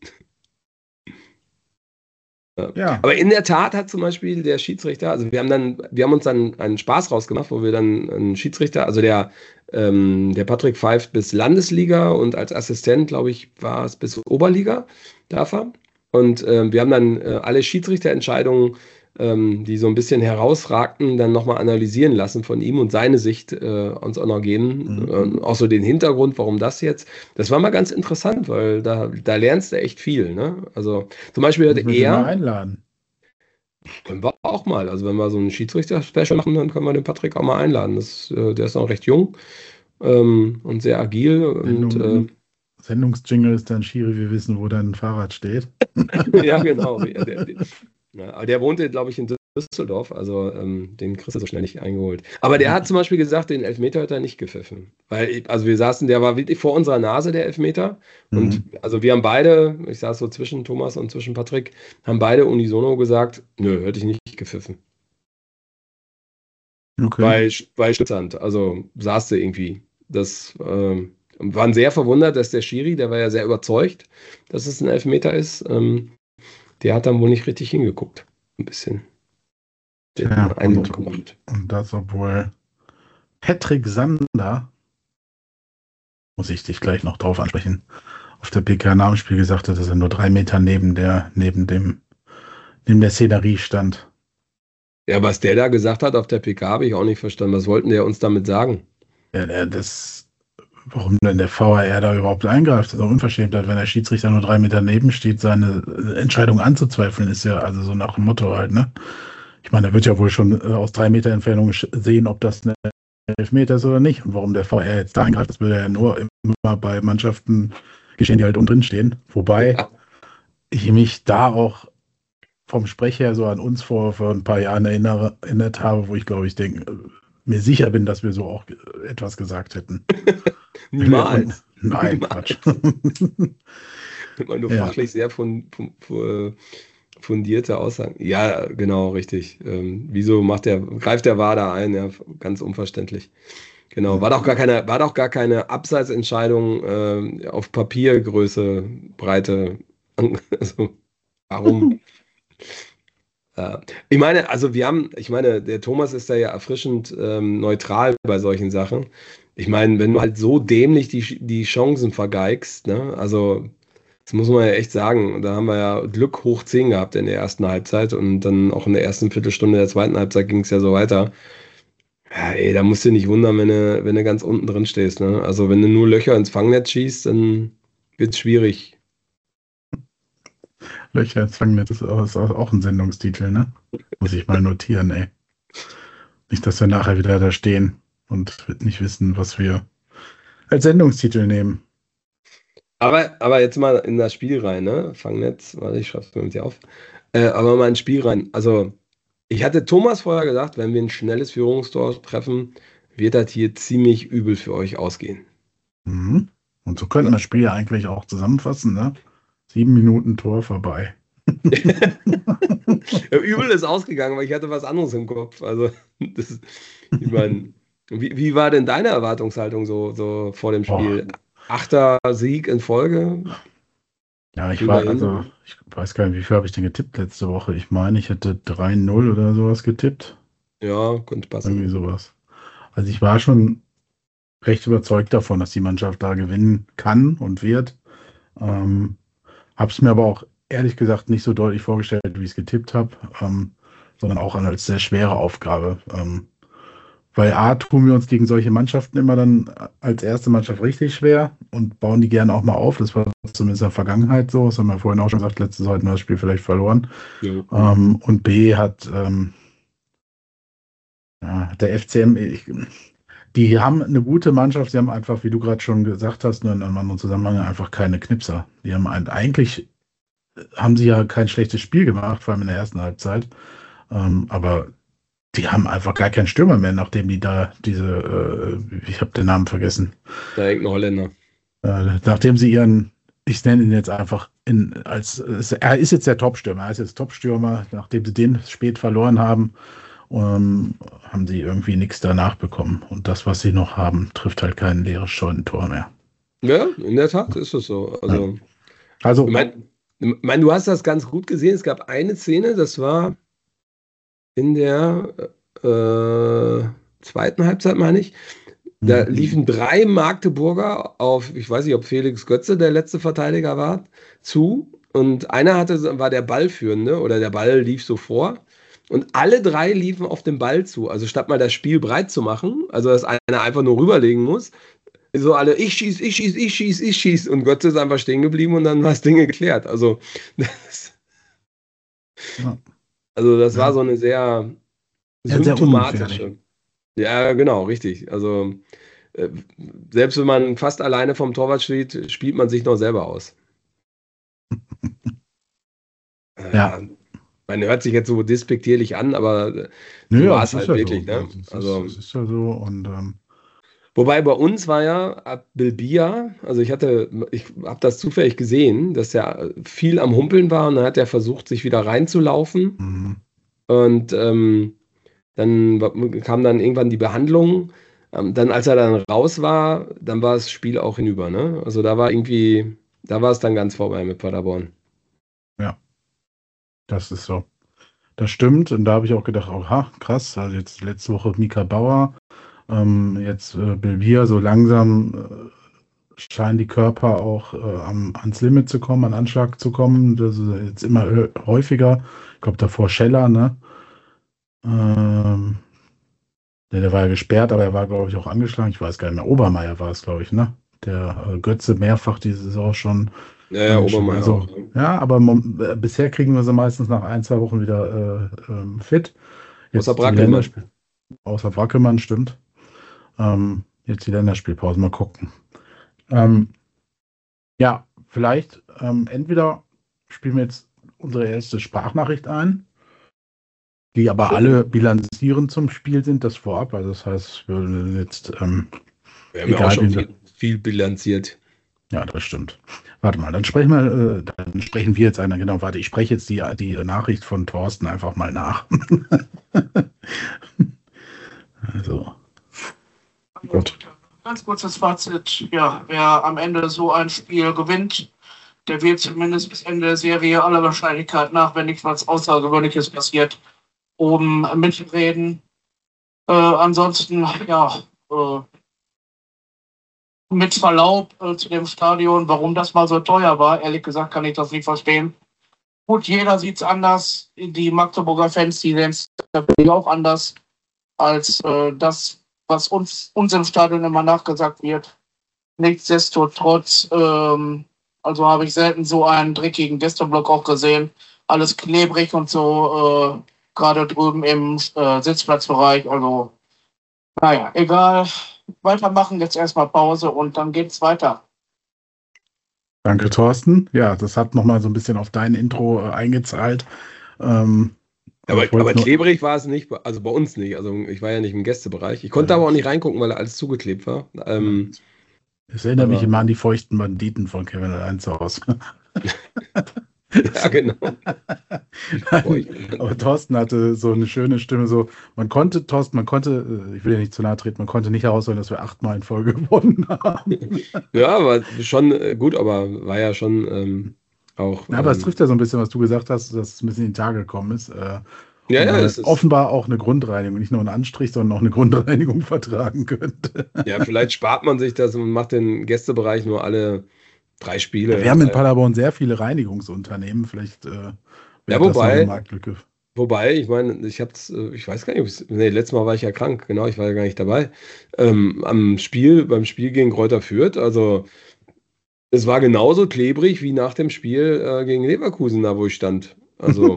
Ja. Aber in der Tat hat zum Beispiel der Schiedsrichter, also wir haben uns dann einen Spaß rausgemacht, wo wir dann einen Schiedsrichter, also der Patrick pfeift bis Landesliga und als Assistent, glaube ich, war es bis Oberliga, darf er. Und wir haben dann alle Schiedsrichterentscheidungen, die so ein bisschen herausragten, dann nochmal analysieren lassen von ihm und seine Sicht uns auch noch geben. Auch so den Hintergrund, warum das jetzt. Das war mal ganz interessant, weil da lernst du echt viel. Ne? Also zum Beispiel hört er. Mal einladen. Können wir auch mal. Also wenn wir so einen Schiedsrichter-Special machen, dann können wir den Patrick auch mal einladen. Der ist noch recht jung und sehr agil. Und Sendungsjingle ist dann Schiri, wir wissen, wo dein Fahrrad steht. ja, genau. Aber der wohnte, glaube ich, in Düsseldorf, also den kriegst du so schnell nicht eingeholt. Aber der hat zum Beispiel gesagt, den Elfmeter hat er nicht gepfiffen. Also wir saßen, der war wirklich vor unserer Nase, der Elfmeter. Und also wir haben beide, ich saß so zwischen Thomas und zwischen Patrick, haben beide unisono gesagt, nö, hätte ich nicht gepfiffen. Okay. Bei Stützand, also saß du irgendwie. Das waren sehr verwundert, dass der Schiri, der war ja sehr überzeugt, dass es ein Elfmeter ist, der hat dann wohl nicht richtig hingeguckt. Ein bisschen. Ja, Eindruck gemacht. Und das, obwohl Patrick Sander, muss ich dich gleich noch drauf ansprechen, auf der PK nach dem Spiel gesagt hat, dass er nur 3 Meter neben der Szenerie stand. Ja, was der da gesagt hat auf der PK, habe ich auch nicht verstanden. Was wollten der uns damit sagen? Ja, warum denn der VAR da überhaupt eingreift, ist auch Unverschämtheit, wenn der Schiedsrichter nur 3 Meter neben steht, seine Entscheidung anzuzweifeln, ist ja also so nach dem Motto halt, ne? Ich meine, er wird ja wohl schon aus 3 Meter Entfernung sehen, ob das eine Elfmeter ist oder nicht. Und warum der VAR jetzt da eingreift, das würde ja nur immer bei Mannschaften geschehen, die halt unten drin stehen. Wobei, ich mich da auch vom Sprech her so an uns vor ein paar Jahren erinnert habe, wo ich glaube, mir sicher bin, dass wir so auch etwas gesagt hätten. Und, Niemals. nein, Niemals. Quatsch. Ich meine, nur Ja, fachlich sehr fundierte Aussagen. Ja, genau, richtig. Wieso greift der VAR da ein? Ja, ganz unverständlich. Genau, ja. war doch gar keine Abseitsentscheidung auf Papiergröße, Breite. Also, warum? Ich meine, also ich meine, der Thomas ist da ja erfrischend neutral bei solchen Sachen. Ich meine, wenn du halt so dämlich die Chancen vergeigst, ne? Also, das muss man ja echt sagen. Da haben wir ja Glück hoch 10 gehabt in der ersten Halbzeit und dann auch in der ersten Viertelstunde der zweiten Halbzeit ging es ja so weiter. Ja, ey, da musst du dich nicht wundern, wenn du ganz unten drin stehst, ne? Also, wenn du nur Löcher ins Fangnetz schießt, dann wird es schwierig. Löcher ins Fangnetz ist auch ein Sendungstitel, ne? Muss ich mal notieren, ey. Nicht, dass wir nachher wieder da stehen und nicht wissen, was wir als Sendungstitel nehmen. Aber jetzt mal in das Spiel rein, ne? Fangnetz, warte, ich schreib's mir mit dir auf. Aber mal ins Spiel rein. Also, ich hatte Thomas vorher gesagt, wenn wir ein schnelles Führungstor treffen, wird das hier ziemlich übel für euch ausgehen. Mhm. Und so könnten wir das Spiel ja eigentlich auch zusammenfassen, ne? 7 Minuten Tor vorbei. Ja, übel ist ausgegangen, weil ich hatte was anderes im Kopf. Also, ich meine, wie war denn deine Erwartungshaltung so vor dem Boah. Spiel? Achter Sieg in Folge? Ja, Immerhin. ich weiß gar nicht, wie viel habe ich denn getippt letzte Woche? Ich meine, ich hätte 3-0 oder sowas getippt. Ja, könnte Irgendwie passen. sowas. Also ich war schon recht überzeugt davon, dass die Mannschaft da gewinnen kann und wird. Ähm, habe es mir aber auch ehrlich gesagt nicht so deutlich vorgestellt, wie ich es getippt habe, sondern auch als sehr schwere Aufgabe. Weil A, tun wir uns gegen solche Mannschaften immer dann als erste Mannschaft richtig schwer und bauen die gerne auch mal auf. Das war zumindest in der Vergangenheit so. Das haben wir vorhin auch schon gesagt, letztes Jahr hatten wir das Spiel vielleicht verloren. Ja. Und B ja, der FCM, die haben eine gute Mannschaft, sie haben einfach, wie du gerade schon gesagt hast, nur in einem anderen Zusammenhang einfach keine Knipser. Die haben eigentlich haben sie ja kein schlechtes Spiel gemacht, vor allem in der ersten Halbzeit. Aber die haben einfach gar keinen Stürmer mehr, nachdem die da ich habe den Namen vergessen, Da hängt ein Holländer. nachdem sie ich nenne ihn jetzt einfach er ist jetzt der Top-Stürmer, er ist jetzt Top-Stürmer, nachdem sie den spät verloren haben, haben sie irgendwie nichts danach bekommen. Und das, was sie noch haben, trifft halt kein leeres Scheunentor mehr. Ja, in der Tat ist es so. Ja. Also, Also, du hast das ganz gut gesehen. Es gab eine Szene, das war in der zweiten Halbzeit, meine ich. Da liefen 3 Magdeburger auf, ich weiß nicht, ob Felix Götze der letzte Verteidiger war, zu. Und war der Ballführende oder der Ball lief so vor. Und alle 3 liefen auf den Ball zu. Also statt mal das Spiel breit zu machen, also dass einer einfach nur rüberlegen muss, so alle, ich schieß, ich schieß, ich schieß, ich schieß. Und Götze ist einfach stehen geblieben und dann war das Ding geklärt. Also, ja, das war ja, so eine sehr sehr ungefährlich. symptomatische. Ja, genau, richtig. Also, äh, selbst wenn man fast alleine vom Torwart steht, spielt man sich noch selber aus. Ja, Man hört sich jetzt so despektierlich an, aber so naja, war es es ist halt ja so. wirklich, ne? Also, Es ist ja so. Und wobei bei uns war ja ab Bilbia, also ich habe das zufällig gesehen, dass er viel am Humpeln war und dann hat er versucht, sich wieder reinzulaufen. mhm. Und dann kam dann irgendwann die Behandlung. Dann, als er dann raus war, dann war das Spiel auch hinüber, ne? Also da war es dann ganz vorbei mit Paderborn. Ja, das ist so. Das stimmt. Und da habe ich auch gedacht, oha, krass. Also jetzt letzte Woche Mika Bauer, jetzt Belvia, so langsam scheinen die Körper auch ans Limit zu kommen, an Anschlag zu kommen. Das ist jetzt immer häufiger. Ich glaube, davor Scheller, ne? Ähm, der war ja gesperrt, aber er war, glaube ich, auch angeschlagen. Ich weiß gar nicht mehr. Obermeier war es, glaube ich, ne? Der Götze mehrfach diese Saison schon Ja, ja, angeschlagen. Obermeier auch. Also, Ne? ja, aber bisher kriegen wir sie meistens nach 1, 2 Wochen wieder fit. Außer Jetzt die Brackelmann. Länderspiel, außer Brackelmann, stimmt. Jetzt die Länderspielpause, mal gucken. Ähm, ja, vielleicht entweder spielen wir jetzt unsere erste Sprachnachricht ein, die aber alle bilanzierend zum Spiel sind, das vorab. Also das heißt, wir würden jetzt Wir haben ja auch egal schon wen viel bilanziert. ja, das stimmt. Warte mal, dann sprechen wir jetzt einer, genau, warte, ich spreche jetzt die Nachricht von Thorsten einfach mal nach. Also, gut. Ganz kurzes Fazit. Ja, wer am Ende so ein Spiel gewinnt, der wird zumindest bis Ende der Serie aller Wahrscheinlichkeit nach, wenn nicht was Außergewöhnliches passiert, oben mitreden. Ansonsten, ja, mit Verlaub zu dem Stadion, warum das mal so teuer war, ehrlich gesagt kann ich das nicht verstehen. Gut, jeder sieht es anders. Die Magdeburger Fans, die sehen es auch anders als das, was uns im Stadion immer nachgesagt wird. Nichtsdestotrotz, also habe ich selten so einen dreckigen Gästeblock auch gesehen. Alles klebrig und so, gerade drüben im Sitzplatzbereich. Also, naja, egal. Weitermachen, jetzt erstmal Pause und dann geht's weiter. Danke, Thorsten. Ja, das hat nochmal so ein bisschen auf dein Intro eingezahlt. Aber klebrig war es nicht, also bei uns nicht. Also ich war ja nicht im Gästebereich. Ich konnte aber auch nicht reingucken, weil alles zugeklebt war. Es erinnert mich immer an die feuchten Banditen von Kevin allein zu Hause. Ja, genau. Aber Thorsten hatte so eine schöne Stimme, so, ich will ja nicht zu nahe treten, man konnte nicht herausholen, dass wir 8-mal in Folge gewonnen haben. Ja, war schon gut, aber war ja schon auch. Ja, aber es trifft ja so ein bisschen, was du gesagt hast, dass es ein bisschen in die Tage gekommen ist. Es ist offenbar auch eine Grundreinigung, nicht nur ein Anstrich, sondern auch eine Grundreinigung vertragen könnte. Ja, vielleicht spart man sich das und macht den Gästebereich nur alle 3 Spiele. Wir haben in Paderborn sehr viele Reinigungsunternehmen, vielleicht wäre das noch eine Marktlücke. Wobei, ich meine, ich weiß gar nicht, letztes Mal war ich ja krank, genau, ich war ja gar nicht dabei. Beim Spiel gegen Greuther Fürth, also es war genauso klebrig wie nach dem Spiel gegen Leverkusen, da wo ich stand. Also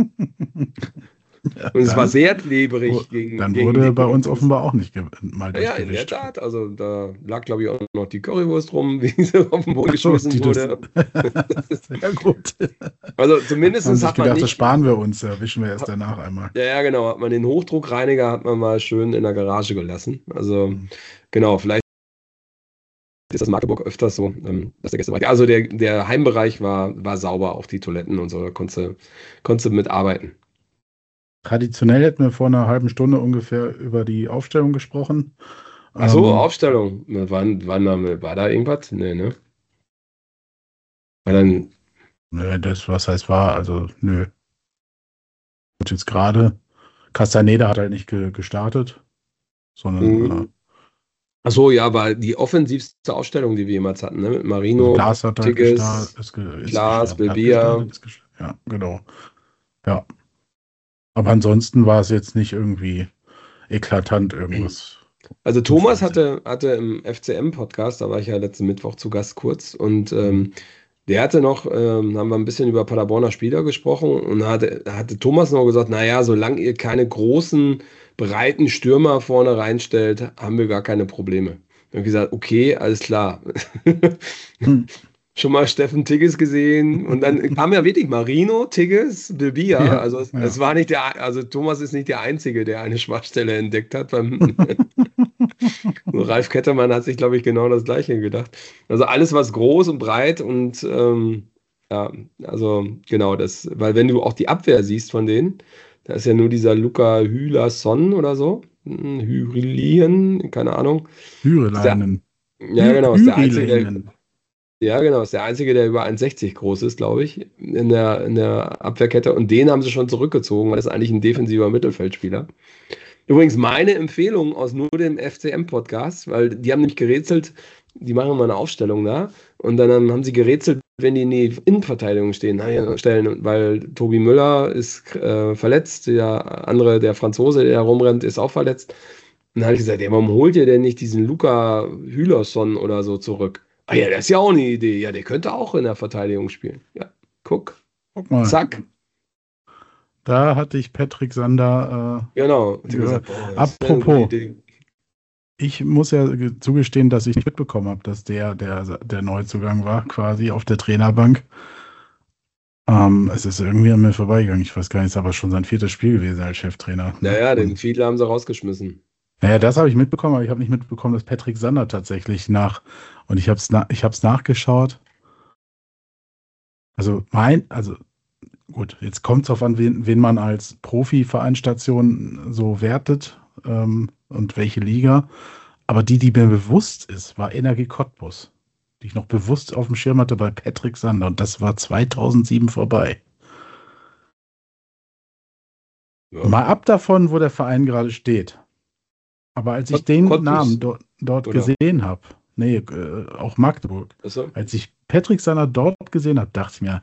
Ja, und es war sehr klebrig Dann wurde bei uns offenbar auch nicht mal Ja, in der Tat. Also da lag, glaube ich, auch noch die Currywurst rum, wie sie auf den Boden geschmissen wurde. Sehr gut. Also zumindest hat man gedacht, das sparen wir uns, wischen wir erst danach einmal. Ja, genau. Hat man den Hochdruckreiniger hat man mal schön in der Garage gelassen. Also genau, vielleicht ist das in Magdeburg öfters so, dass der Gästebereich. Also der Heimbereich war sauber, auch die Toiletten und so, da konntest du mitarbeiten. Traditionell hätten wir vor einer halben Stunde ungefähr über die Aufstellung gesprochen. Ach so, Aufstellung. War da irgendwas? Nee, ne? Nö, was heißt war, also nö. Und jetzt gerade, Castaneda hat halt nicht gestartet, sondern Ach so, ja, war die offensivste Aufstellung, die wir jemals hatten, ne? Mit Marino, Glas hat halt Tigges, Glas, Belbia. Ja, genau. Ja. Aber ansonsten war es jetzt nicht irgendwie eklatant irgendwas. Also Thomas hatte im FCM-Podcast, da war ich ja letzten Mittwoch zu Gast kurz und der hatte noch, haben wir ein bisschen über Paderborner Spieler gesprochen und hatte Thomas noch gesagt, naja, solange ihr keine großen, breiten Stürmer vorne reinstellt, haben wir gar keine Probleme. Und ich gesagt, okay, alles klar. Schon mal Steffen Tigges gesehen und dann kam ja wirklich Marino, Tigges, Belbia. Ja, also es war nicht also Thomas ist nicht der Einzige, der eine Schwachstelle entdeckt hat. Ralf Kettermann hat sich, glaube ich, genau das Gleiche gedacht. Also alles, was groß und breit und ja, also genau das, weil wenn du auch die Abwehr siehst von denen, da ist ja nur dieser Luca Hülason oder so, Hyrelien, keine Ahnung. Hyreleinen. Ja, genau, ist der Einzige, ja, genau, ist der Einzige, der über 1,60 groß ist, glaube ich, in der Abwehrkette. Und den haben sie schon zurückgezogen, weil das ist eigentlich ein defensiver Mittelfeldspieler. Übrigens meine Empfehlung aus nur dem FCM-Podcast, weil die haben nämlich gerätselt, die machen mal eine Aufstellung da und dann haben sie gerätselt, wenn die in die Innenverteidigung stellen, weil Tobi Müller ist verletzt, der andere, der Franzose, der rumrennt, ist auch verletzt. Und dann habe ich gesagt, ja, warum holt ihr denn nicht diesen Luca Hülason oder so zurück? Ah ja, das ist ja auch eine Idee. Ja, der könnte auch in der Verteidigung spielen. Ja, guck mal. Zack. Da hatte ich Patrick Sander genau. Gesagt, apropos, ich muss ja zugestehen, dass ich nicht mitbekommen habe, dass der Neuzugang war, quasi auf der Trainerbank. Es ist irgendwie an mir vorbeigegangen. Ich weiß gar nicht, es ist aber schon sein 4. Spiel gewesen als Cheftrainer. Naja, den Fiedler haben sie rausgeschmissen. Naja, das habe ich mitbekommen, aber ich habe nicht mitbekommen, dass Patrick Sander tatsächlich und ich hab's nachgeschaut. Also gut, jetzt kommt es darauf an, wen man als Profi-Vereinstation so wertet, und welche Liga. Aber die mir bewusst ist, war Energie Cottbus, die ich noch bewusst auf dem Schirm hatte bei Patrick Sander. Und das war 2007 vorbei. Ja. Mal ab davon, wo der Verein gerade steht. Aber als ich den Cottbus, Namen dort gesehen habe, auch Magdeburg, also, als ich Patrick Sander dort gesehen habe, dachte ich mir,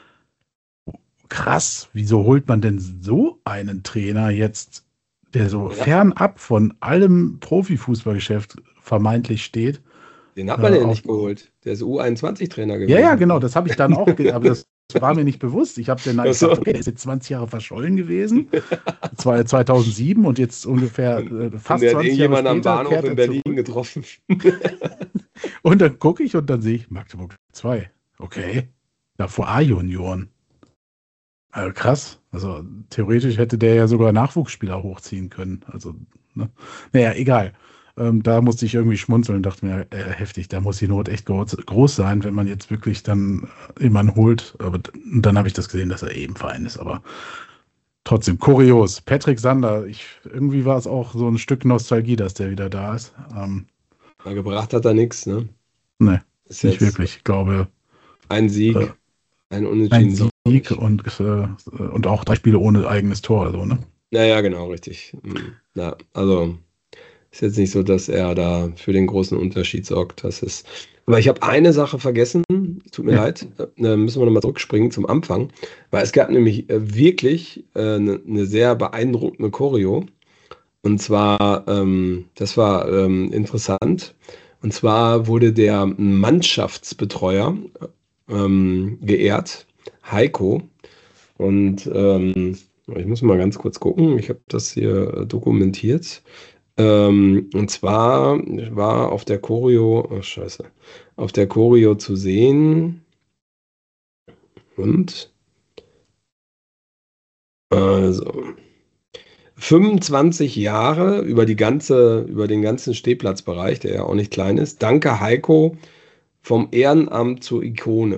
krass, wieso holt man denn so einen Trainer jetzt, der so fernab von allem Profifußballgeschäft vermeintlich steht? den hat man ja nicht geholt. Der ist U21-Trainer gewesen. Ja, genau, das habe ich dann auch, aber das war mir nicht bewusst. Ich habe den dann gesagt, okay, der ist jetzt 20 Jahre verschollen gewesen. 2007 und jetzt ungefähr fast 20 Jahre jemand später am Bahnhof in Berlin zurück. getroffen. Und dann gucke ich und dann sehe ich Magdeburg 2. Okay. Davor A-Junioren. Also krass. Also theoretisch hätte der ja sogar Nachwuchsspieler hochziehen können. Also, ne? Naja, egal. Da musste ich irgendwie schmunzeln und dachte mir, heftig, da muss die Not echt groß sein, wenn man jetzt wirklich dann jemanden holt. Aber dann habe ich das gesehen, dass er eben Verein ist. Aber trotzdem, kurios. Patrick Sander, irgendwie war es auch so ein Stück Nostalgie, dass der wieder da ist. Gebracht hat er nichts, ne? Ne, Ist nicht jetzt wirklich. Ich glaube, ein Sieg, ein ein Unentschieden. Sieg und auch 3 Spiele ohne eigenes Tor. Also, ne? Naja, genau, richtig. Ja, also ist jetzt nicht so, dass er da für den großen Unterschied sorgt. Aber ich habe eine Sache vergessen, tut mir leid, da müssen wir nochmal zurückspringen zum Anfang, weil es gab nämlich wirklich eine sehr beeindruckende Choreo. Und zwar, das war interessant, und zwar wurde der Mannschaftsbetreuer geehrt, Heiko. Und ich muss mal ganz kurz gucken, ich habe das hier dokumentiert. Und zwar war auf der Choreo, auf der Choreo zu sehen. Und also 25 Jahre über den ganzen Stehplatzbereich, der ja auch nicht klein ist. Danke, Heiko, vom Ehrenamt zur Ikone.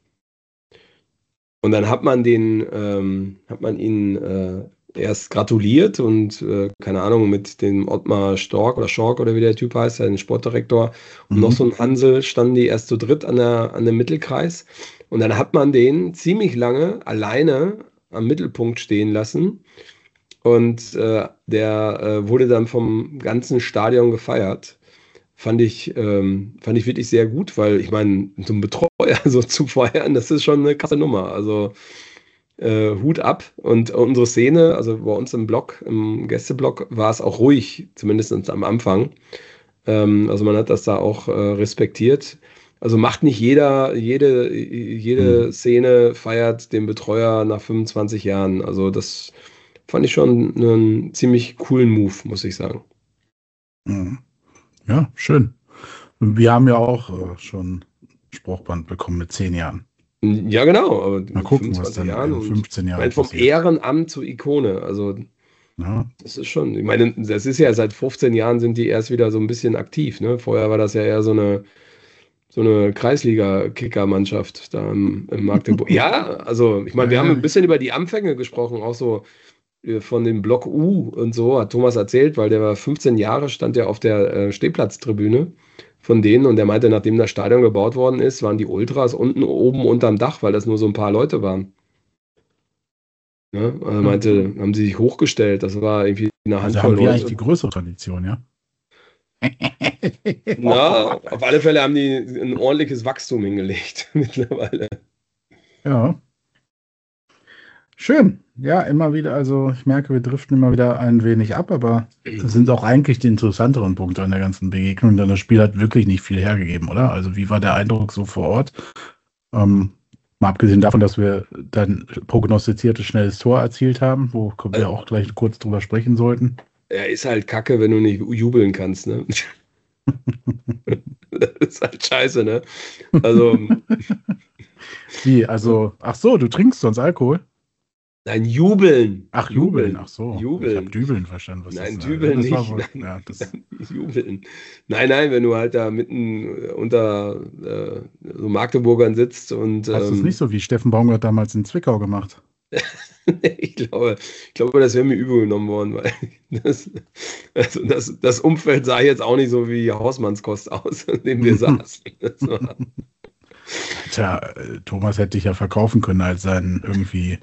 Und dann hat man ihn erst gratuliert und keine Ahnung, mit dem Ottmar Stork oder wie der Typ heißt, den Sportdirektor, und noch so ein Hansel, standen die erst zu dritt an dem Mittelkreis. Und dann hat man den ziemlich lange alleine am Mittelpunkt stehen lassen. Und der wurde dann vom ganzen Stadion gefeiert. Fand ich wirklich sehr gut, weil ich meine, so einen Betreuer so zu feiern, das ist schon eine krasse Nummer. Also Hut ab. Und unsere Szene, also bei uns im Gästeblock, war es auch ruhig, zumindest am Anfang. Also man hat das da auch respektiert. Also macht nicht jede Szene feiert den Betreuer nach 25 Jahren. Also das fand ich schon einen ziemlich coolen Move, muss ich sagen. Ja, schön. Wir haben ja auch schon Spruchband bekommen mit 10 Jahren. Ja, genau. Aber mal gucken, was dann in 15 Jahren vom passiert. Ehrenamt zur Ikone. Also ja. Das ist schon, ich meine, das ist ja seit 15 Jahren sind die erst wieder so ein bisschen aktiv. Ne? Vorher war das ja eher so eine Kreisliga-Kicker-Mannschaft da im Magdeburg. Ja, also ich meine, wir haben ein bisschen über die Anfänge gesprochen, auch so von dem Block U und so, hat Thomas erzählt, weil der war 15 Jahre, stand der auf der Stehplatztribüne von denen, und der meinte, nachdem das Stadion gebaut worden ist, waren die Ultras oben unterm Dach, weil das nur so ein paar Leute waren. Ne? Also meinte, haben sie sich hochgestellt, das war irgendwie eine Also Handvoll haben wir Leute. eigentlich die größere Tradition, ja? Na, auf alle Fälle haben die ein ordentliches Wachstum hingelegt mittlerweile. Ja. Schön. Ja, immer wieder, also ich merke, wir driften immer wieder ein wenig ab, aber das sind auch eigentlich die interessanteren Punkte an der ganzen Begegnung, denn das Spiel hat wirklich nicht viel hergegeben, oder? Also wie war der Eindruck so vor Ort? Mal abgesehen davon, dass wir dann prognostiziertes schnelles Tor erzielt haben, wo wir auch gleich kurz drüber sprechen sollten. Er ist halt kacke, wenn du nicht jubeln kannst, ne? Das ist halt scheiße, ne? Also Wie, also, ach so, du trinkst sonst Alkohol? Nein, jubeln. Ach, jubeln, ach so. Jubeln. Ich habe Dübeln verstanden. Was Nein, ist Dübeln das war nicht. wohl, Nein, ja, das, jubeln. Nein, wenn du halt da mitten unter so Magdeburgern sitzt und hast du es nicht so wie Steffen Baumgart damals in Zwickau gemacht? ich glaube, das wäre mir übel genommen worden, weil das Umfeld sah jetzt auch nicht so wie Hausmannskost aus, in dem wir saßen. Das war, Tja, Thomas hätte dich ja verkaufen können als seinen irgendwie,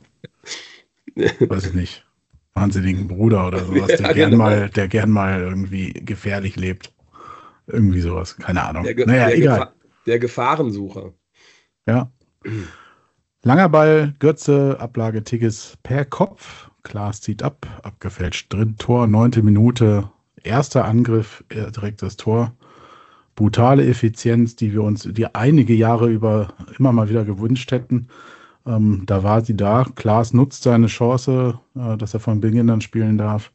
weiß ich nicht, wahnsinnigen Bruder oder sowas, der Ja, gern genau. der gern mal irgendwie gefährlich lebt. Irgendwie sowas, keine Ahnung. Der, Ge- Naja, der, egal. der Gefahrensucher. Ja. Langer Ball, Götze, Ablage Tigges per Kopf. Klaas zieht ab, abgefälscht drin. Tor, 9. Minute. Erster Angriff, direkt das Tor. Brutale Effizienz, die einige Jahre über immer mal wieder gewünscht hätten. Da war sie da. Klaas nutzt seine Chance, dass er von Beginn an spielen darf.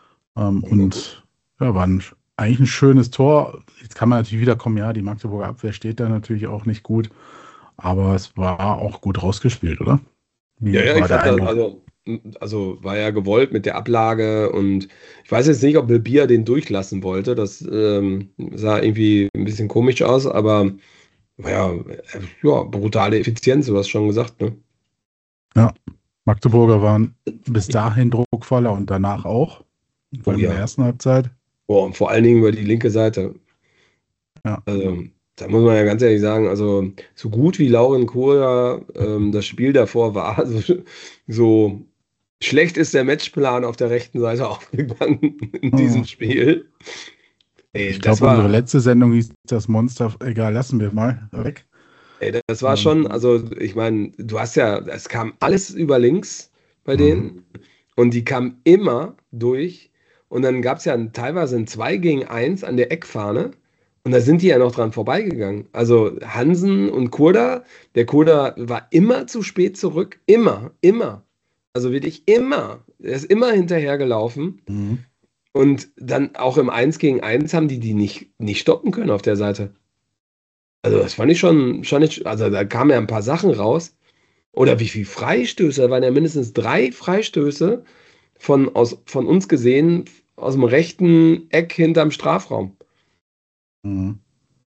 Und ja, eigentlich ein schönes Tor. Jetzt kann man natürlich wieder kommen, ja, die Magdeburger Abwehr steht da natürlich auch nicht gut. Aber es war auch gut rausgespielt, oder? Wie Ja, war ich der fand das, Eindruck? also war ja gewollt mit der Ablage und ich weiß jetzt nicht, ob Bia den durchlassen wollte. Das sah irgendwie ein bisschen komisch aus, aber war ja, brutale Effizienz, du hast schon gesagt, ne? Ja, Magdeburger waren bis dahin druckvoller und danach auch. Vor Oh allem in der ja. ersten Halbzeit. Boah, und vor allen Dingen über die linke Seite. Ja. Also, da muss man ja ganz ehrlich sagen, also so gut wie Lauren Kohr das Spiel davor war, so schlecht ist der Matchplan auf der rechten Seite aufgegangen in diesem Spiel. Ey, Ich das glaube, unsere war, letzte Sendung hieß das Monster. Egal, lassen wir mal weg. das war schon, also ich meine, du hast ja, es kam alles über links bei denen und die kamen immer durch und dann gab es ja teilweise ein 2 gegen 1 an der Eckfahne und da sind die ja noch dran vorbeigegangen. Also Hansen und Kurda, der Kurda war immer zu spät zurück, immer. Also wirklich immer. Er ist immer hinterhergelaufen Mhm. und dann auch im 1 gegen 1 haben die nicht stoppen können auf der Seite. Also das fand ich schon nicht, also da kamen ja ein paar Sachen raus. Oder wie viele Freistöße, da waren ja mindestens 3 Freistöße von uns gesehen, aus dem rechten Eck hinterm Strafraum. Mhm.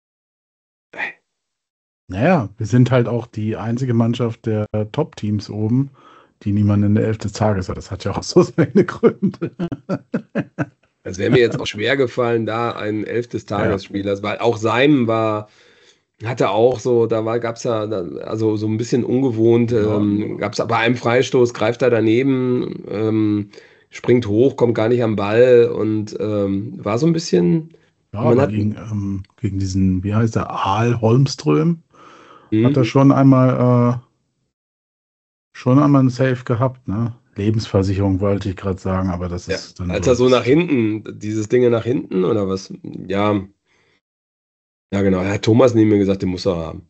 Naja, wir sind halt auch die einzige Mannschaft der Top-Teams oben, die niemand in der Elf des Tages hat. Das hat ja auch so seine Gründe. Es wäre mir jetzt auch schwer gefallen, da ein 11 des Tagesspielers, weil auch Seim hatte auch so, gab es ja, also so ein bisschen ungewohnt, gab es bei einem Freistoß, greift er daneben, springt hoch, kommt gar nicht am Ball und war so ein bisschen, Ja, man aber hat, gegen diesen, wie heißt der, Aal Holmström, hat er hm, schon einmal einen Save gehabt, ne? Lebensversicherung wollte ich gerade sagen, aber das ja, ist dann als er so. so nach hinten, dieses Ding nach hinten oder was? Ja, ja genau, er hat Thomas neben mir gesagt, den muss er haben.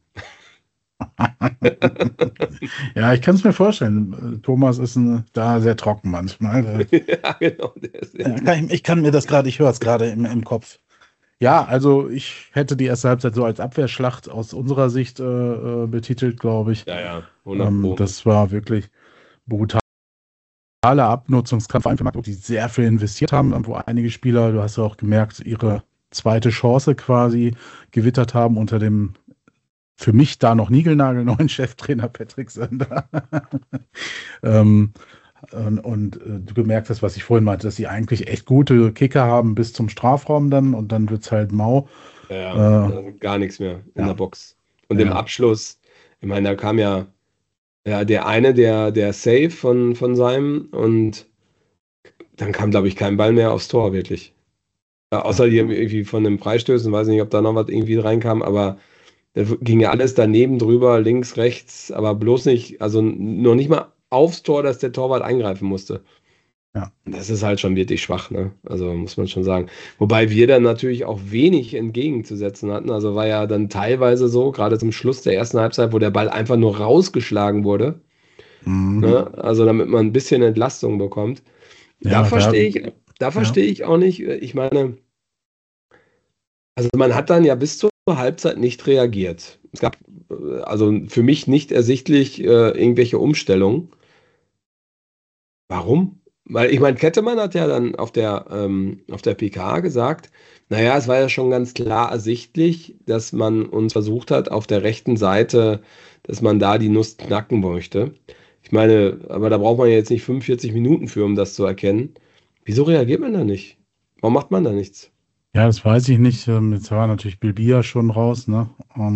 Ja, ich kann es mir vorstellen. Thomas ist da sehr trocken manchmal. Ja, genau, der ist Ich kann mir das gerade, ich höre es gerade im Kopf. Ja, also ich hätte die erste Halbzeit so als Abwehrschlacht aus unserer Sicht betitelt, glaube ich. ja, 100 Pro. Das war wirklich brutaler Abnutzungskampf für Magdeburg, die sehr viel investiert haben, wo einige Spieler, du hast ja auch gemerkt, ihre zweite Chance quasi gewittert haben unter dem für mich da noch niegelnagelneuen Cheftrainer Patrick Sönder. Du gemerkt hast, was ich vorhin meinte, dass sie eigentlich echt gute Kicker haben bis zum Strafraum dann und dann wird es halt mau. Ja, gar nichts mehr in der Box. Und im Abschluss, ich meine, da kam ja der eine, der Save von seinem und dann kam, glaube ich, kein Ball mehr aufs Tor, wirklich. Außer hier irgendwie von den Freistößen, weiß nicht, ob da noch was irgendwie reinkam, aber da ging ja alles daneben drüber, links, rechts, aber bloß nicht, also noch nicht mal aufs Tor, dass der Torwart eingreifen musste. Ja. Das ist halt schon wirklich schwach, ne? Also muss man schon sagen. Wobei wir dann natürlich auch wenig entgegenzusetzen hatten. Also war ja dann teilweise so, gerade zum Schluss der ersten Halbzeit, wo der Ball einfach nur rausgeschlagen wurde. Ne? Also damit man ein bisschen Entlastung bekommt. Da verstehe ich auch nicht. Ich meine, also man hat dann ja bis zur Halbzeit nicht reagiert. Es gab also für mich nicht ersichtlich irgendwelche Umstellungen. Warum? Weil ich meine, Kettemann hat ja dann auf der PK gesagt, naja, es war ja schon ganz klar ersichtlich, dass man uns versucht hat, auf der rechten Seite, dass man da die Nuss knacken möchte. Ich meine, aber da braucht man ja jetzt nicht 45 Minuten für, um das zu erkennen. Wieso reagiert man da nicht? Warum macht man da nichts? Ja, das weiß ich nicht. Jetzt war natürlich Bilbia schon raus, ne?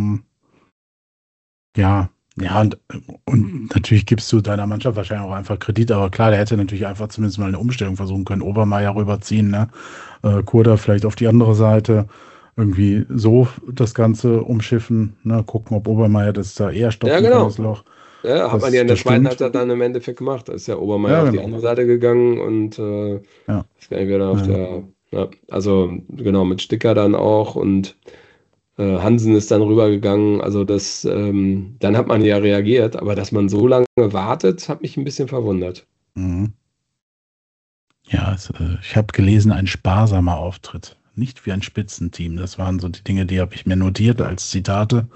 Ja, ja, und natürlich gibst du deiner Mannschaft wahrscheinlich auch einfach Kredit, aber klar, der hätte natürlich einfach zumindest mal eine Umstellung versuchen können. Obermeier rüberziehen, ne? Kurda vielleicht auf die andere Seite, irgendwie so das Ganze umschiffen, ne? Gucken, ob Obermeier das da eher Ja, stopfen kann, genau. das Loch. Ja, hat man ja in der Das zweiten stimmt. Halbzeit dann im Endeffekt gemacht. Da ist ja Obermeier Ja, auf die genau. andere Seite gegangen und Ja. ich weiß gar nicht, wer da auf Ja. der. Ja, also genau, mit Sticker dann auch und Hansen ist dann rübergegangen. Also dann hat man ja reagiert, aber dass man so lange wartet, hat mich ein bisschen verwundert. Mhm. Ja, ich habe gelesen, ein sparsamer Auftritt. Nicht wie ein Spitzenteam. Das waren so die Dinge, die habe ich mir notiert als Zitate.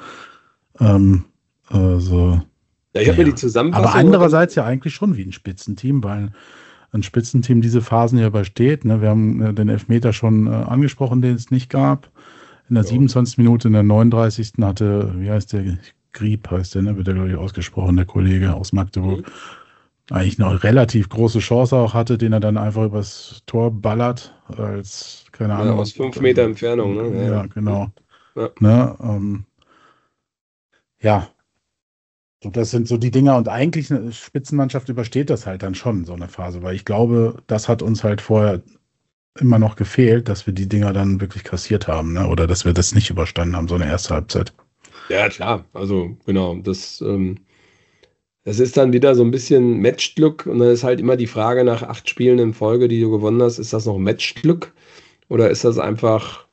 So, Ja, ich habe mir die ja. Zusammenfassung. Aber andererseits ja eigentlich schon wie ein Spitzenteam, weil ein Spitzenteam diese Phasen ja übersteht. Ne? Wir haben den Elfmeter schon angesprochen, den es nicht gab. In der 27. Minute, in der 39. hatte, wie heißt der? Grieb heißt der, ne? Wird der, glaube ich, ausgesprochen, der Kollege aus Magdeburg. Eigentlich eine relativ große Chance auch hatte, den er dann einfach übers Tor ballert, als, keine Ahnung. Aus 5 Meter Entfernung, ne? Ja, genau. Ja. Ne, ja, so, das sind so die Dinger und eigentlich eine Spitzenmannschaft übersteht das halt dann schon, so eine Phase, weil ich glaube, das hat uns halt vorher immer noch gefehlt, dass wir die Dinger dann wirklich kassiert haben, ne? Oder dass wir das nicht überstanden haben, so eine erste Halbzeit. Ja, klar. Also genau, das ist dann wieder so ein bisschen Matchglück und dann ist halt immer die Frage nach 8 Spielen in Folge, die du gewonnen hast, ist das noch Matchglück oder ist das einfach.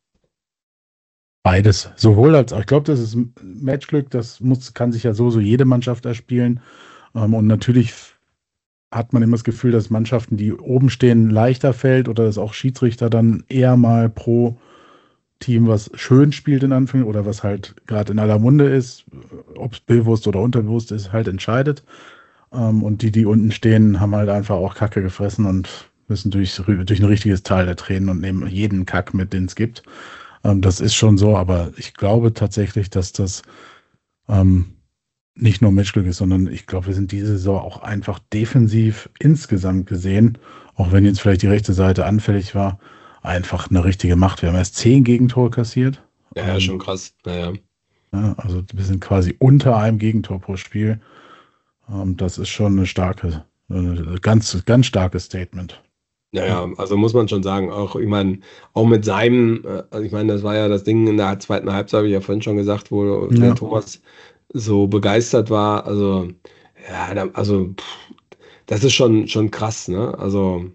Beides, sowohl als auch. Ich glaube, das ist Matchglück, kann sich ja so jede Mannschaft erspielen. Und natürlich hat man immer das Gefühl, dass Mannschaften, die oben stehen, leichter fällt oder dass auch Schiedsrichter dann eher mal pro Team, was schön spielt, in Anführungszeichen, oder was halt gerade in aller Munde ist, ob es bewusst oder unterbewusst ist, halt entscheidet. Und die unten stehen, haben halt einfach auch Kacke gefressen und müssen durch ein richtiges Tal der Tränen und nehmen jeden Kack mit, den es gibt. Das ist schon so, aber ich glaube tatsächlich, dass das nicht nur Matchglück ist, sondern ich glaube, wir sind diese Saison auch einfach defensiv insgesamt gesehen, auch wenn jetzt vielleicht die rechte Seite anfällig war, einfach eine richtige Macht. Wir haben erst 10 Gegentore kassiert. Ja, schon krass. Naja. Ja, also wir sind quasi unter einem Gegentor pro Spiel. Das ist schon eine ganz, ganz starkes Statement. Naja, also muss man schon sagen, ich meine, auch mit seinem, also ich meine, das war ja das Ding in der zweiten Halbzeit, habe ich ja vorhin schon gesagt, wo der Thomas so begeistert war. Also, ja, das ist schon krass, ne? Also,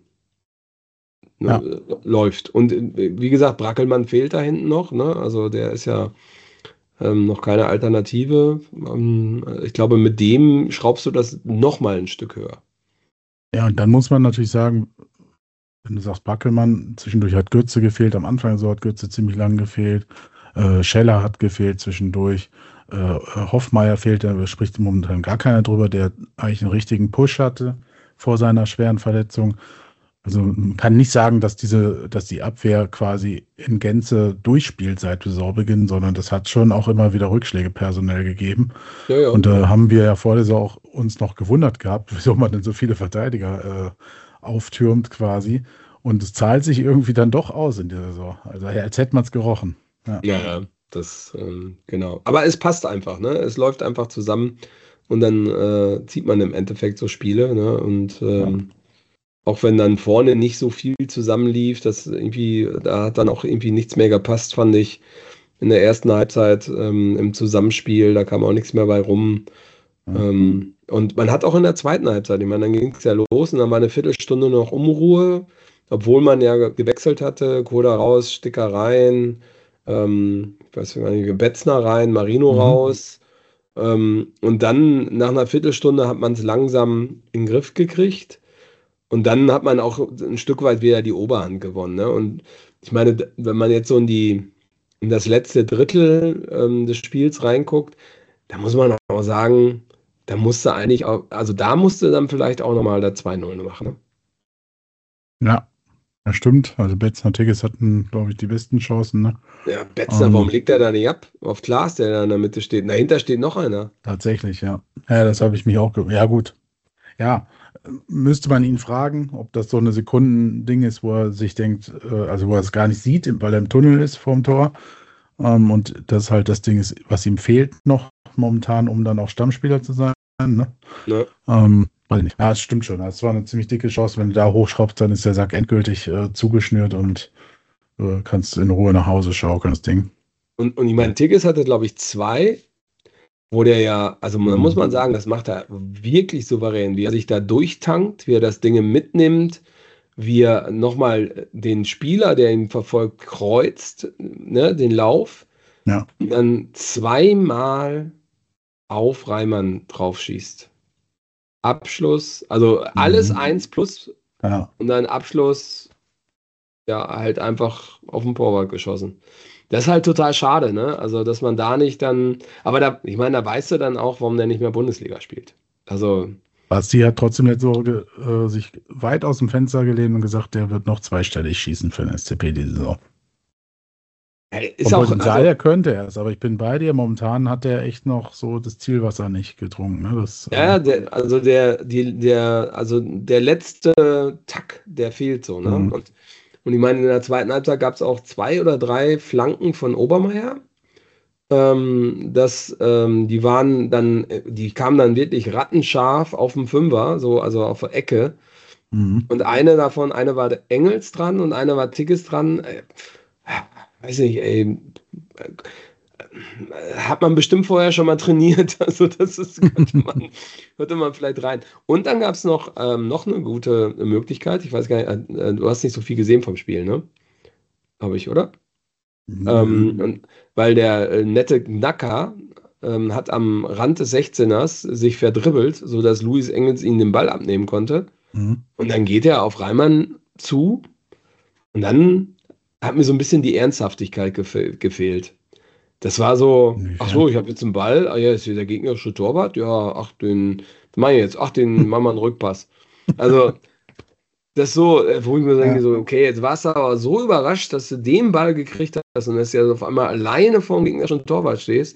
läuft. Und wie gesagt, Brackelmann fehlt da hinten noch, ne? Also, der ist ja noch keine Alternative. Ich glaube, mit dem schraubst du das nochmal ein Stück höher. Ja, und dann muss man natürlich sagen, wenn du sagst Brackelmann, zwischendurch hat Götze gefehlt, am Anfang so hat Götze ziemlich lang gefehlt, Scheller hat gefehlt zwischendurch, Hoffmeier fehlt, da spricht momentan gar keiner drüber, der eigentlich einen richtigen Push hatte vor seiner schweren Verletzung. Also man kann nicht sagen, dass die Abwehr quasi in Gänze durchspielt seit Saisonbeginn, sondern das hat schon auch immer wieder Rückschläge personell gegeben. Ja. Und da haben wir ja vor der Saison auch uns noch gewundert gehabt, wieso man denn so viele Verteidiger auftürmt quasi. Und es zahlt sich irgendwie dann doch aus in der Saison. Also als hätte man es gerochen. Ja, das, genau. Aber es passt einfach, ne? Es läuft einfach zusammen und dann zieht man im Endeffekt so Spiele, ne? Und auch wenn dann vorne nicht so viel zusammenlief, da hat dann auch irgendwie nichts mehr gepasst, fand ich. In der ersten Halbzeit im Zusammenspiel, da kam auch nichts mehr bei rum. Und man hat auch in der zweiten Halbzeit, ich meine, dann ging es ja los und dann war eine Viertelstunde noch Unruhe, obwohl man ja gewechselt hatte, Koda raus, Sticker rein, ich weiß gar nicht, Betzner rein, Marino raus. Und dann nach einer Viertelstunde hat man es langsam in den Griff gekriegt. Und dann hat man auch ein Stück weit wieder die Oberhand gewonnen. Ne? Und ich meine, wenn man jetzt so in die in das letzte Drittel des Spiels reinguckt, da muss man auch sagen, da musste eigentlich auch, also da musste dann vielleicht auch nochmal der 2-0 machen. Ne? Ja, das stimmt. Also Betzner und Tigges hatten, glaube ich, die besten Chancen. Ne? Ja, Betzner, warum legt er da nicht ab? Auf Klaas, der da in der Mitte steht. Dahinter steht noch einer. Tatsächlich, ja. Ja, das habe ich mich auch Ja, gut. Ja, müsste man ihn fragen, ob das so eine Sekundending ist, wo er sich denkt, also wo er es gar nicht sieht, weil er im Tunnel ist vorm Tor. Und das halt das Ding ist, was ihm fehlt noch momentan, um dann auch Stammspieler zu sein. Ne? Ja. Weiß ich nicht. Ja, es stimmt schon. Das war eine ziemlich dicke Chance. Wenn du da hochschraubst, dann ist der Sack endgültig zugeschnürt und kannst in Ruhe nach Hause schaukeln, das Ding. Und ich meine, Tigges hatte, glaube ich, 2, wo der ja, also man muss man sagen, das macht er wirklich souverän, wie er sich da durchtankt, wie er das Ding mitnimmt, wie er nochmal den Spieler, der ihn verfolgt, kreuzt, ne, den Lauf, Ja. und dann 2-mal auf Reimann draufschießt. Abschluss, also alles 1+, Ja. und dann Abschluss, ja, halt einfach auf den Torwart geschossen. Das ist halt total schade, ne? Also, dass man da nicht dann, aber da, ich meine, da weißt du dann auch, warum der nicht mehr Bundesliga spielt. Also, Basti hat trotzdem jetzt so sich weit aus dem Fenster gelehnt und gesagt, der wird noch zweistellig schießen für den SCP diese Saison. ist Vom auch, Potenzial also, her könnte er es, aber ich bin bei dir. Momentan hat er echt noch so das Zielwasser nicht getrunken. Ne? Das, ja, also der letzte Tack, der fehlt so, ne? Und ich meine, in der zweiten Halbzeit gab es auch 2 oder 3 Flanken von Obermeier. Die kamen dann wirklich rattenscharf auf dem Fünfer, so, also auf der Ecke. Und eine war der Engels dran und eine war Tigges dran. Weiß nicht, ey. Hat man bestimmt vorher schon mal trainiert. Also könnte man vielleicht rein. Und dann gab es noch eine gute Möglichkeit. Ich weiß gar nicht, du hast nicht so viel gesehen vom Spiel, ne? Habe ich, oder? Und weil der nette Knacker hat am Rand des 16ers sich verdribbelt, sodass Luis Engels ihn den Ball abnehmen konnte. Und dann geht er auf Reimann zu und dann hat mir so ein bisschen die Ernsthaftigkeit gefehlt. Das war so, ach so, ich habe jetzt einen Ball, ja, ist hier der gegnerische Torwart, ja, ach, den machen wir einen Rückpass. Also, das so, wo ich mir denke, so, okay, jetzt warst du aber so überrascht, dass du den Ball gekriegt hast und dass du ja auf einmal alleine vor dem gegnerischen Torwart stehst.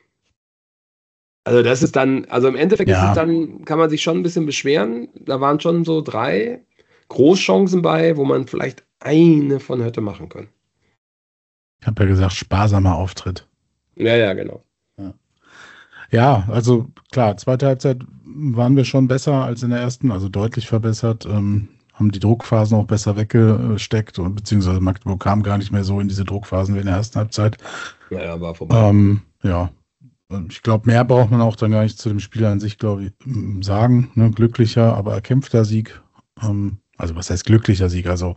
Also das ist dann, also im Endeffekt ist es dann, kann man sich schon ein bisschen beschweren. Da waren schon so 3 Großchancen bei, wo man vielleicht eine von hätte machen können. Ich habe ja gesagt, sparsamer Auftritt. Ja, genau. Ja, also klar, zweite Halbzeit waren wir schon besser als in der ersten, also deutlich verbessert. Haben die Druckphasen auch besser weggesteckt, beziehungsweise Magdeburg kam gar nicht mehr so in diese Druckphasen wie in der ersten Halbzeit. Ja, war vorbei. Ich glaube, mehr braucht man auch dann gar nicht zu dem Spieler an sich, glaube ich, sagen. Ne? Glücklicher, aber erkämpfter Sieg. Also was heißt glücklicher Sieg? Also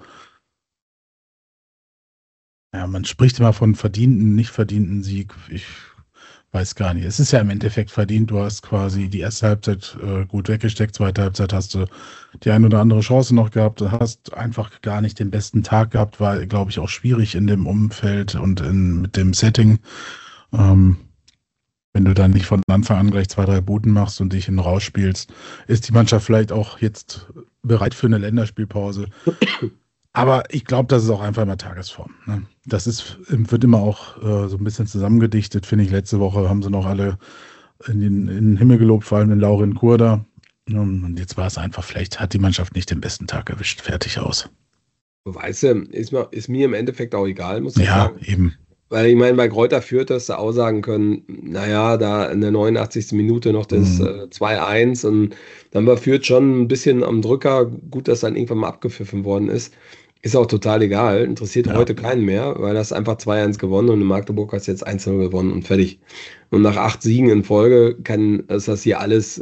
ja, man spricht immer von verdienten, nicht verdienten Sieg. Ich weiß gar nicht. Es ist ja im Endeffekt verdient. Du hast quasi die erste Halbzeit gut weggesteckt. Zweite Halbzeit hast du die ein oder andere Chance noch gehabt. Du hast einfach gar nicht den besten Tag gehabt. War, glaube ich, auch schwierig in dem Umfeld und mit dem Setting. Wenn du dann nicht von Anfang an gleich 2, 3 Buden machst und dich rausspielst, ist die Mannschaft vielleicht auch jetzt bereit für eine Länderspielpause. Aber ich glaube, das ist auch einfach immer Tagesform. Ne? Wird immer auch so ein bisschen zusammengedichtet, finde ich. Letzte Woche haben sie noch alle in den Himmel gelobt, vor allem den Lauren Kurda. Und jetzt war es einfach, vielleicht hat die Mannschaft nicht den besten Tag erwischt. Fertig aus. Weißt du, ist mir im Endeffekt auch egal, muss ich sagen. Ja, eben. Weil ich meine, bei Greuther Fürth hast du auch sagen können, naja, da in der 89. Minute noch das 2-1 und dann war Fürth schon ein bisschen am Drücker. Gut, dass dann irgendwann mal abgepfiffen worden ist. Ist auch total egal, interessiert heute keinen mehr, weil das einfach 2-1 gewonnen und in Magdeburg hast jetzt 1-0 gewonnen und fertig. Und nach 8 Siegen in Folge ist das hier alles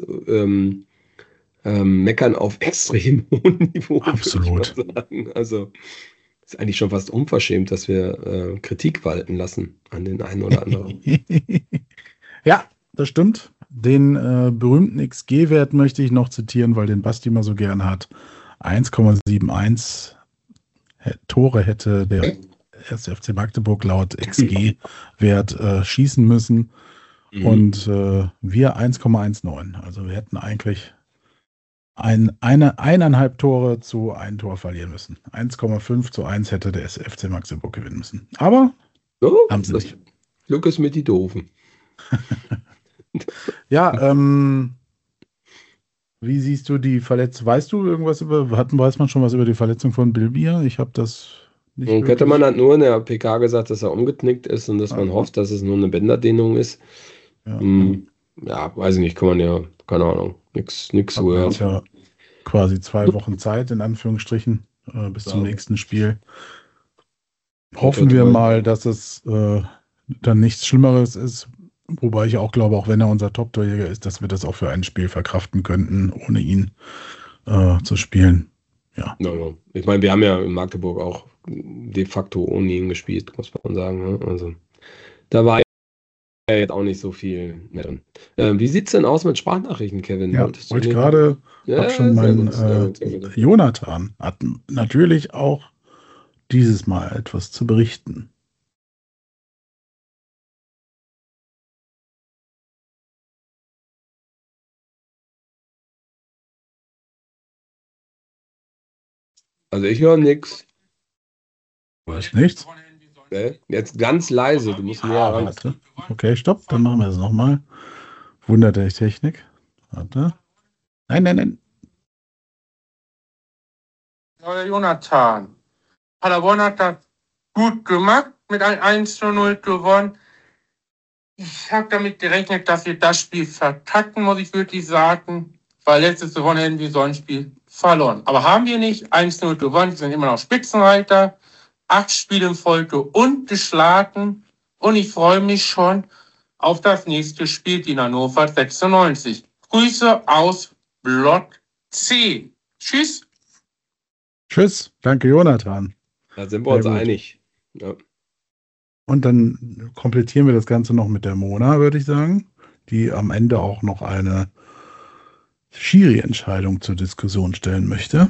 meckern auf extrem hohem Niveau. Absolut. Würde ich mal sagen. Also ist eigentlich schon fast unverschämt, dass wir Kritik walten lassen an den einen oder anderen. Ja, das stimmt. Den berühmten XG-Wert möchte ich noch zitieren, weil den Basti mal so gern hat. 1,71 Tore hätte der erste FC Magdeburg laut XG-Wert schießen müssen. Und wir 1,19. Also wir hätten eigentlich 1,5 Tore zu 1 Tor verlieren müssen. 1,5:1 hätte der FC Magdeburg gewinnen müssen. Aber haben sie nicht. Glück ist mit die Doofen. Ja, wie siehst du die Verletzung? Weißt du irgendwas weiß man schon was über die Verletzung von Bilbia? Ich habe das nicht Und Kettermann hat nur in der PK gesagt, dass er umgeknickt ist und dass man hofft, dass es nur eine Bänderdehnung ist. Ja, weiß ich nicht, kann man ja, keine Ahnung, nix so gehört. Ja quasi 2 Wochen Zeit, in Anführungsstrichen, bis zum nächsten Spiel. Hoffen wir mal, dass es dann nichts Schlimmeres ist. Wobei ich auch glaube, auch wenn er unser Top-Torjäger ist, dass wir das auch für ein Spiel verkraften könnten, ohne ihn zu spielen. Ja. Ich meine, wir haben ja in Magdeburg auch de facto ohne ihn gespielt, muss man sagen. Ne? Also da war ja jetzt auch nicht so viel mehr drin. Wie sieht es denn aus mit Sprachnachrichten, Kevin? Ja, wollte ich gerade, habe schon meinen Jonathan hat natürlich auch dieses Mal etwas zu berichten. Also ich höre nichts. Du hörst nichts? Jetzt ganz leise, du musst näher ran. Warte. Okay, stopp, dann machen wir es nochmal. Wundert der Technik. Warte. Nein. Neuer Jonathan. Paderborn hat das gut gemacht, mit einem 1:0 gewonnen. Ich habe damit gerechnet, dass wir das Spiel verkacken, muss ich wirklich sagen, weil letztes Wochenende hätten wir so ein Spiel verloren. Aber haben wir nicht. 1:0 gewonnen, wir sind immer noch Spitzenreiter. 8 Spiele in Folge ungeschlagen. Und ich freue mich schon auf das nächste Spiel in Hannover 96. Grüße aus Block C. Tschüss. Tschüss. Danke, Jonathan. Da sind wir uns einig. Ja. Und dann komplettieren wir das Ganze noch mit der Mona, würde ich sagen, die am Ende auch noch eine Schiri-Entscheidung zur Diskussion stellen möchte.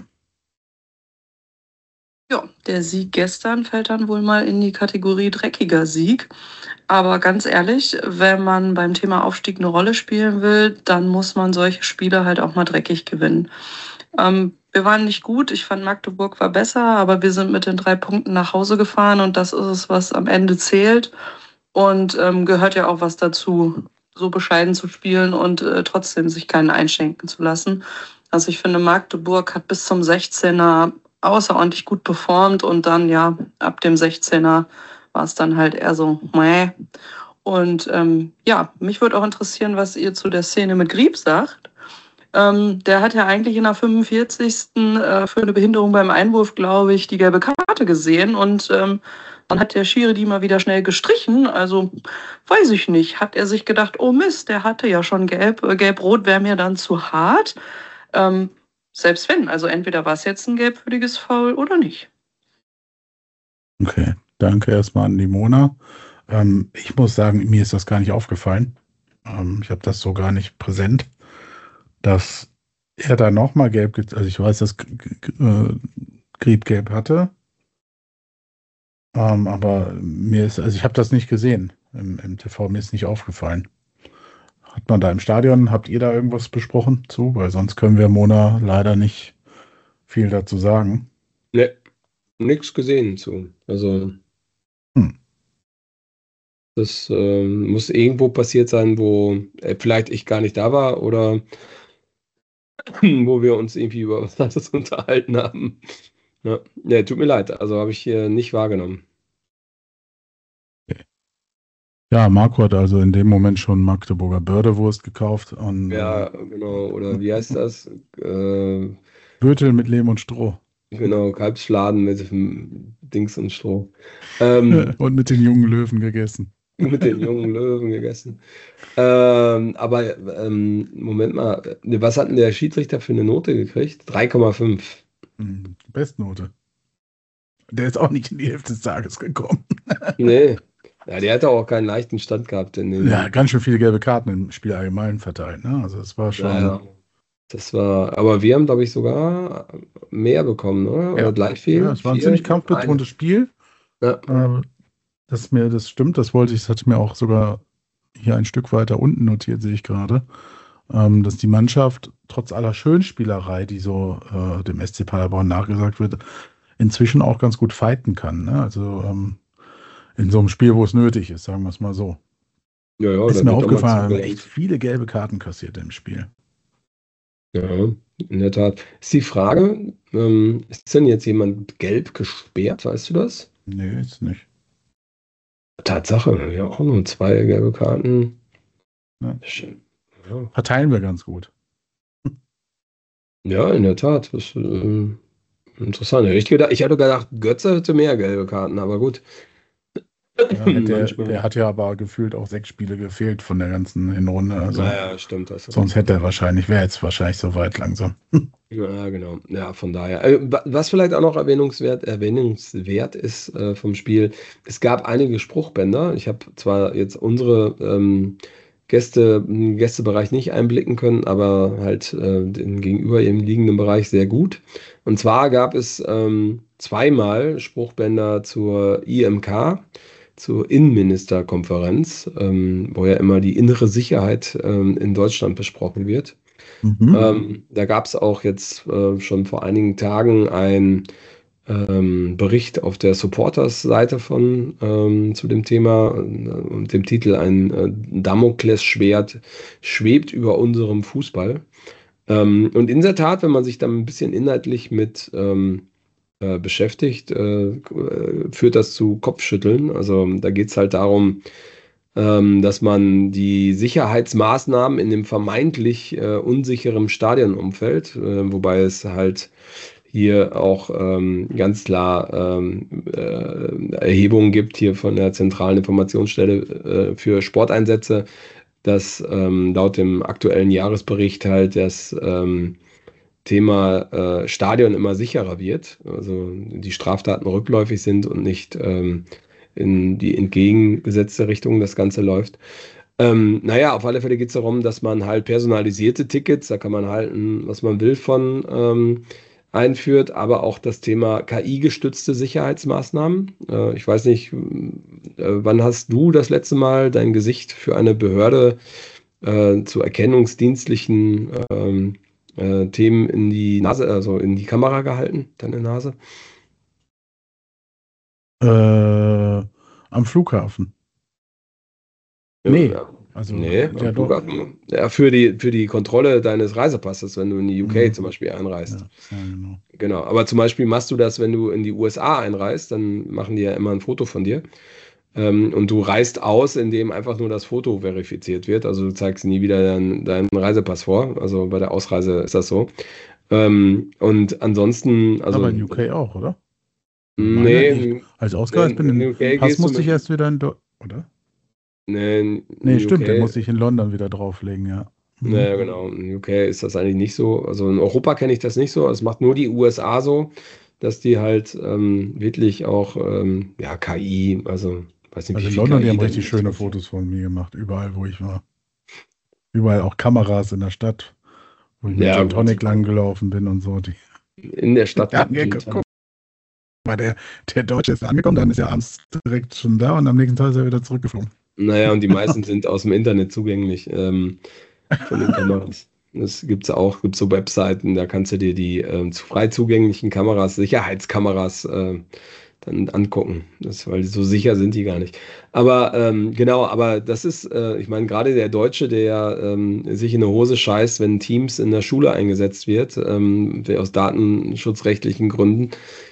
Ja, der Sieg gestern fällt dann wohl mal in die Kategorie dreckiger Sieg. Aber ganz ehrlich, wenn man beim Thema Aufstieg eine Rolle spielen will, dann muss man solche Spiele halt auch mal dreckig gewinnen. Wir waren nicht gut, ich fand Magdeburg war besser, aber wir sind mit den 3 Punkten nach Hause gefahren und das ist es, was am Ende zählt. Und gehört ja auch was dazu, so bescheiden zu spielen und trotzdem sich keinen einschenken zu lassen. Also ich finde, Magdeburg hat bis zum 16er außerordentlich gut performt und dann ja, ab dem 16er war es dann halt eher so, meh. Und ja, mich würde auch interessieren, was ihr zu der Szene mit Grieb sagt. Der hat ja eigentlich in der 45. Für eine Behinderung beim Einwurf, glaube ich, die gelbe Karte gesehen und dann hat der Schiri die mal wieder schnell gestrichen. Also weiß ich nicht. Hat er sich gedacht, oh Mist, der hatte ja schon gelb. Gelb-Rot wäre mir dann zu hart. Selbst wenn. Also entweder war es jetzt ein gelbwürdiges Foul oder nicht. Okay, danke erstmal an die Mona. Ich muss sagen, mir ist das gar nicht aufgefallen. Ich habe das so gar nicht präsent, dass er da nochmal gelb, also ich weiß, dass Grieb gelb hatte. Aber also ich habe das nicht gesehen im TV, mir ist nicht aufgefallen. Hat man da im Stadion, habt ihr da irgendwas besprochen zu? Weil sonst können wir Mona leider nicht viel dazu sagen. Ne, nichts gesehen zu. Also das muss irgendwo passiert sein, wo vielleicht ich gar nicht da war oder wo wir uns irgendwie über was anderes unterhalten haben. Ja, nee, tut mir leid, also habe ich hier nicht wahrgenommen. Okay. Ja, Marco hat also in dem Moment schon Magdeburger Bördewurst gekauft. Und, ja, genau, oder wie heißt das? Gürtel mit Lehm und Stroh. Genau, Kalbsfladen mit Dings und Stroh. Und mit den jungen Löwen gegessen. Mit den jungen Löwen gegessen. Aber Moment mal, was hat denn der Schiedsrichter für eine Note gekriegt? 3,5. Bestnote. Der ist auch nicht in die Hälfte des Tages gekommen. Nee, ja, der hat auch keinen leichten Stand gehabt. Ja, ganz schön viele gelbe Karten im Spiel allgemein verteilt. Ne? Also das war schon... Ja. Das war, aber wir haben, glaube ich, sogar mehr bekommen, oder? Ja. Oder gleich viel. Ja, es war ein ziemlich kampfbetontes Spiel. Ja. Das stimmt, das hatte mir auch sogar hier ein Stück weiter unten notiert, sehe ich gerade, dass die Mannschaft trotz aller Schönspielerei, die so dem SC Paderborn nachgesagt wird, inzwischen auch ganz gut fighten kann. Ne? Also in so einem Spiel, wo es nötig ist, sagen wir es mal so. Ja, Ist da mir wird auch mal aufgefallen, haben zugelangt. echt viele gelbe Karten kassiert im Spiel. Ja, in der Tat. Ist die Frage, ist denn jetzt jemand gelb gesperrt, weißt du das? Nee, ist nicht. Tatsache, ja, auch nur 2 gelbe Karten. Ja. Ja, Verteilen wir ganz gut. ja, in der Tat. Das ist interessant. Ich hatte gedacht, Götze hätte mehr gelbe Karten, aber gut. Ja, der hat ja aber gefühlt auch 6 Spiele gefehlt von der ganzen Hinrunde. Also Naja, stimmt das. sonst wäre jetzt wahrscheinlich so weit langsam. Ja, genau. Ja, von daher. Was vielleicht auch noch erwähnungswert ist vom Spiel, es gab einige Spruchbänder. Ich habe zwar jetzt unsere Gästebereich nicht einblicken können, aber halt den gegenüber ihm liegenden Bereich sehr gut. Und zwar gab es zweimal Spruchbänder zur IMK, zur Innenministerkonferenz, wo ja immer die innere Sicherheit in Deutschland besprochen wird. Da gab es auch jetzt schon vor einigen Tagen einen Bericht auf der Supporters-Seite zu dem Thema und dem Titel ein Damoklesschwert schwebt über unserem Fußball. Und in der Tat, wenn man sich dann ein bisschen inhaltlich mit beschäftigt, führt das zu Kopfschütteln. Also da geht es halt darum, dass man die Sicherheitsmaßnahmen in dem vermeintlich unsicheren Stadionumfeld, wobei es halt hier auch ganz klar Erhebungen gibt hier von der Zentralen Informationsstelle für Sporteinsätze, dass laut dem aktuellen Jahresbericht halt das Thema Stadion immer sicherer wird, also die Straftaten rückläufig sind und nicht in die entgegengesetzte Richtung das Ganze läuft. Naja, auf alle Fälle geht es darum, dass man halt personalisierte Tickets, da kann man halten, was man will von einführt, aber auch das Thema KI-gestützte Sicherheitsmaßnahmen. Ich weiß nicht, wann hast du das letzte Mal dein Gesicht für eine Behörde zu erkennungsdienstlichen Themen in die Nase, also in die Kamera gehalten, deine Nase? Am Flughafen. Nee, Ja, also nee, ja, am doch. Flughafen. Ja, für die Kontrolle deines Reisepasses, wenn du in die UK zum Beispiel einreist. Ja, genau. Genau, aber zum Beispiel machst du das, wenn du in die USA einreist, dann machen die ja immer ein Foto von dir. Und du reist aus, indem einfach nur das Foto verifiziert wird. Also du zeigst nie wieder deinen Reisepass vor. Also bei der Ausreise ist das so. Und ansonsten, also. Aber in UK auch, oder? Nee, als ausgereist bin, in UK Pass gehst du musste ich mit- erst wieder oder? Nee, Nee, in stimmt, den UK, musste ich in London wieder drauflegen, ja. naja, genau. In UK ist das eigentlich nicht so. Also in Europa kenne ich das nicht so. Es macht nur die USA so, dass die halt wirklich auch ja, KI, also weiß nicht, Also wie in viel London, die KI haben da richtig schöne benutzt wird. Fotos von mir gemacht, überall, wo ich war. Überall auch Kameras in der Stadt, wo ich mit Ja, Gin gut. Tonic lang gelaufen bin und so. In der Stadt. Ja, mit Gin guck mal, der Deutsche ist angekommen, dann ist er abends direkt schon da und am nächsten Tag ist er wieder zurückgeflogen. Naja, und die meisten sind aus dem Internet zugänglich von den Kameras. Das gibt's so Webseiten, da kannst du dir die frei zugänglichen Kameras, Sicherheitskameras dann angucken. Weil so sicher sind die gar nicht. Aber genau, aber das ist, ich meine, gerade der Deutsche, der sich in eine Hose scheißt, wenn Teams in der Schule eingesetzt wird, aus datenschutzrechtlichen Gründen.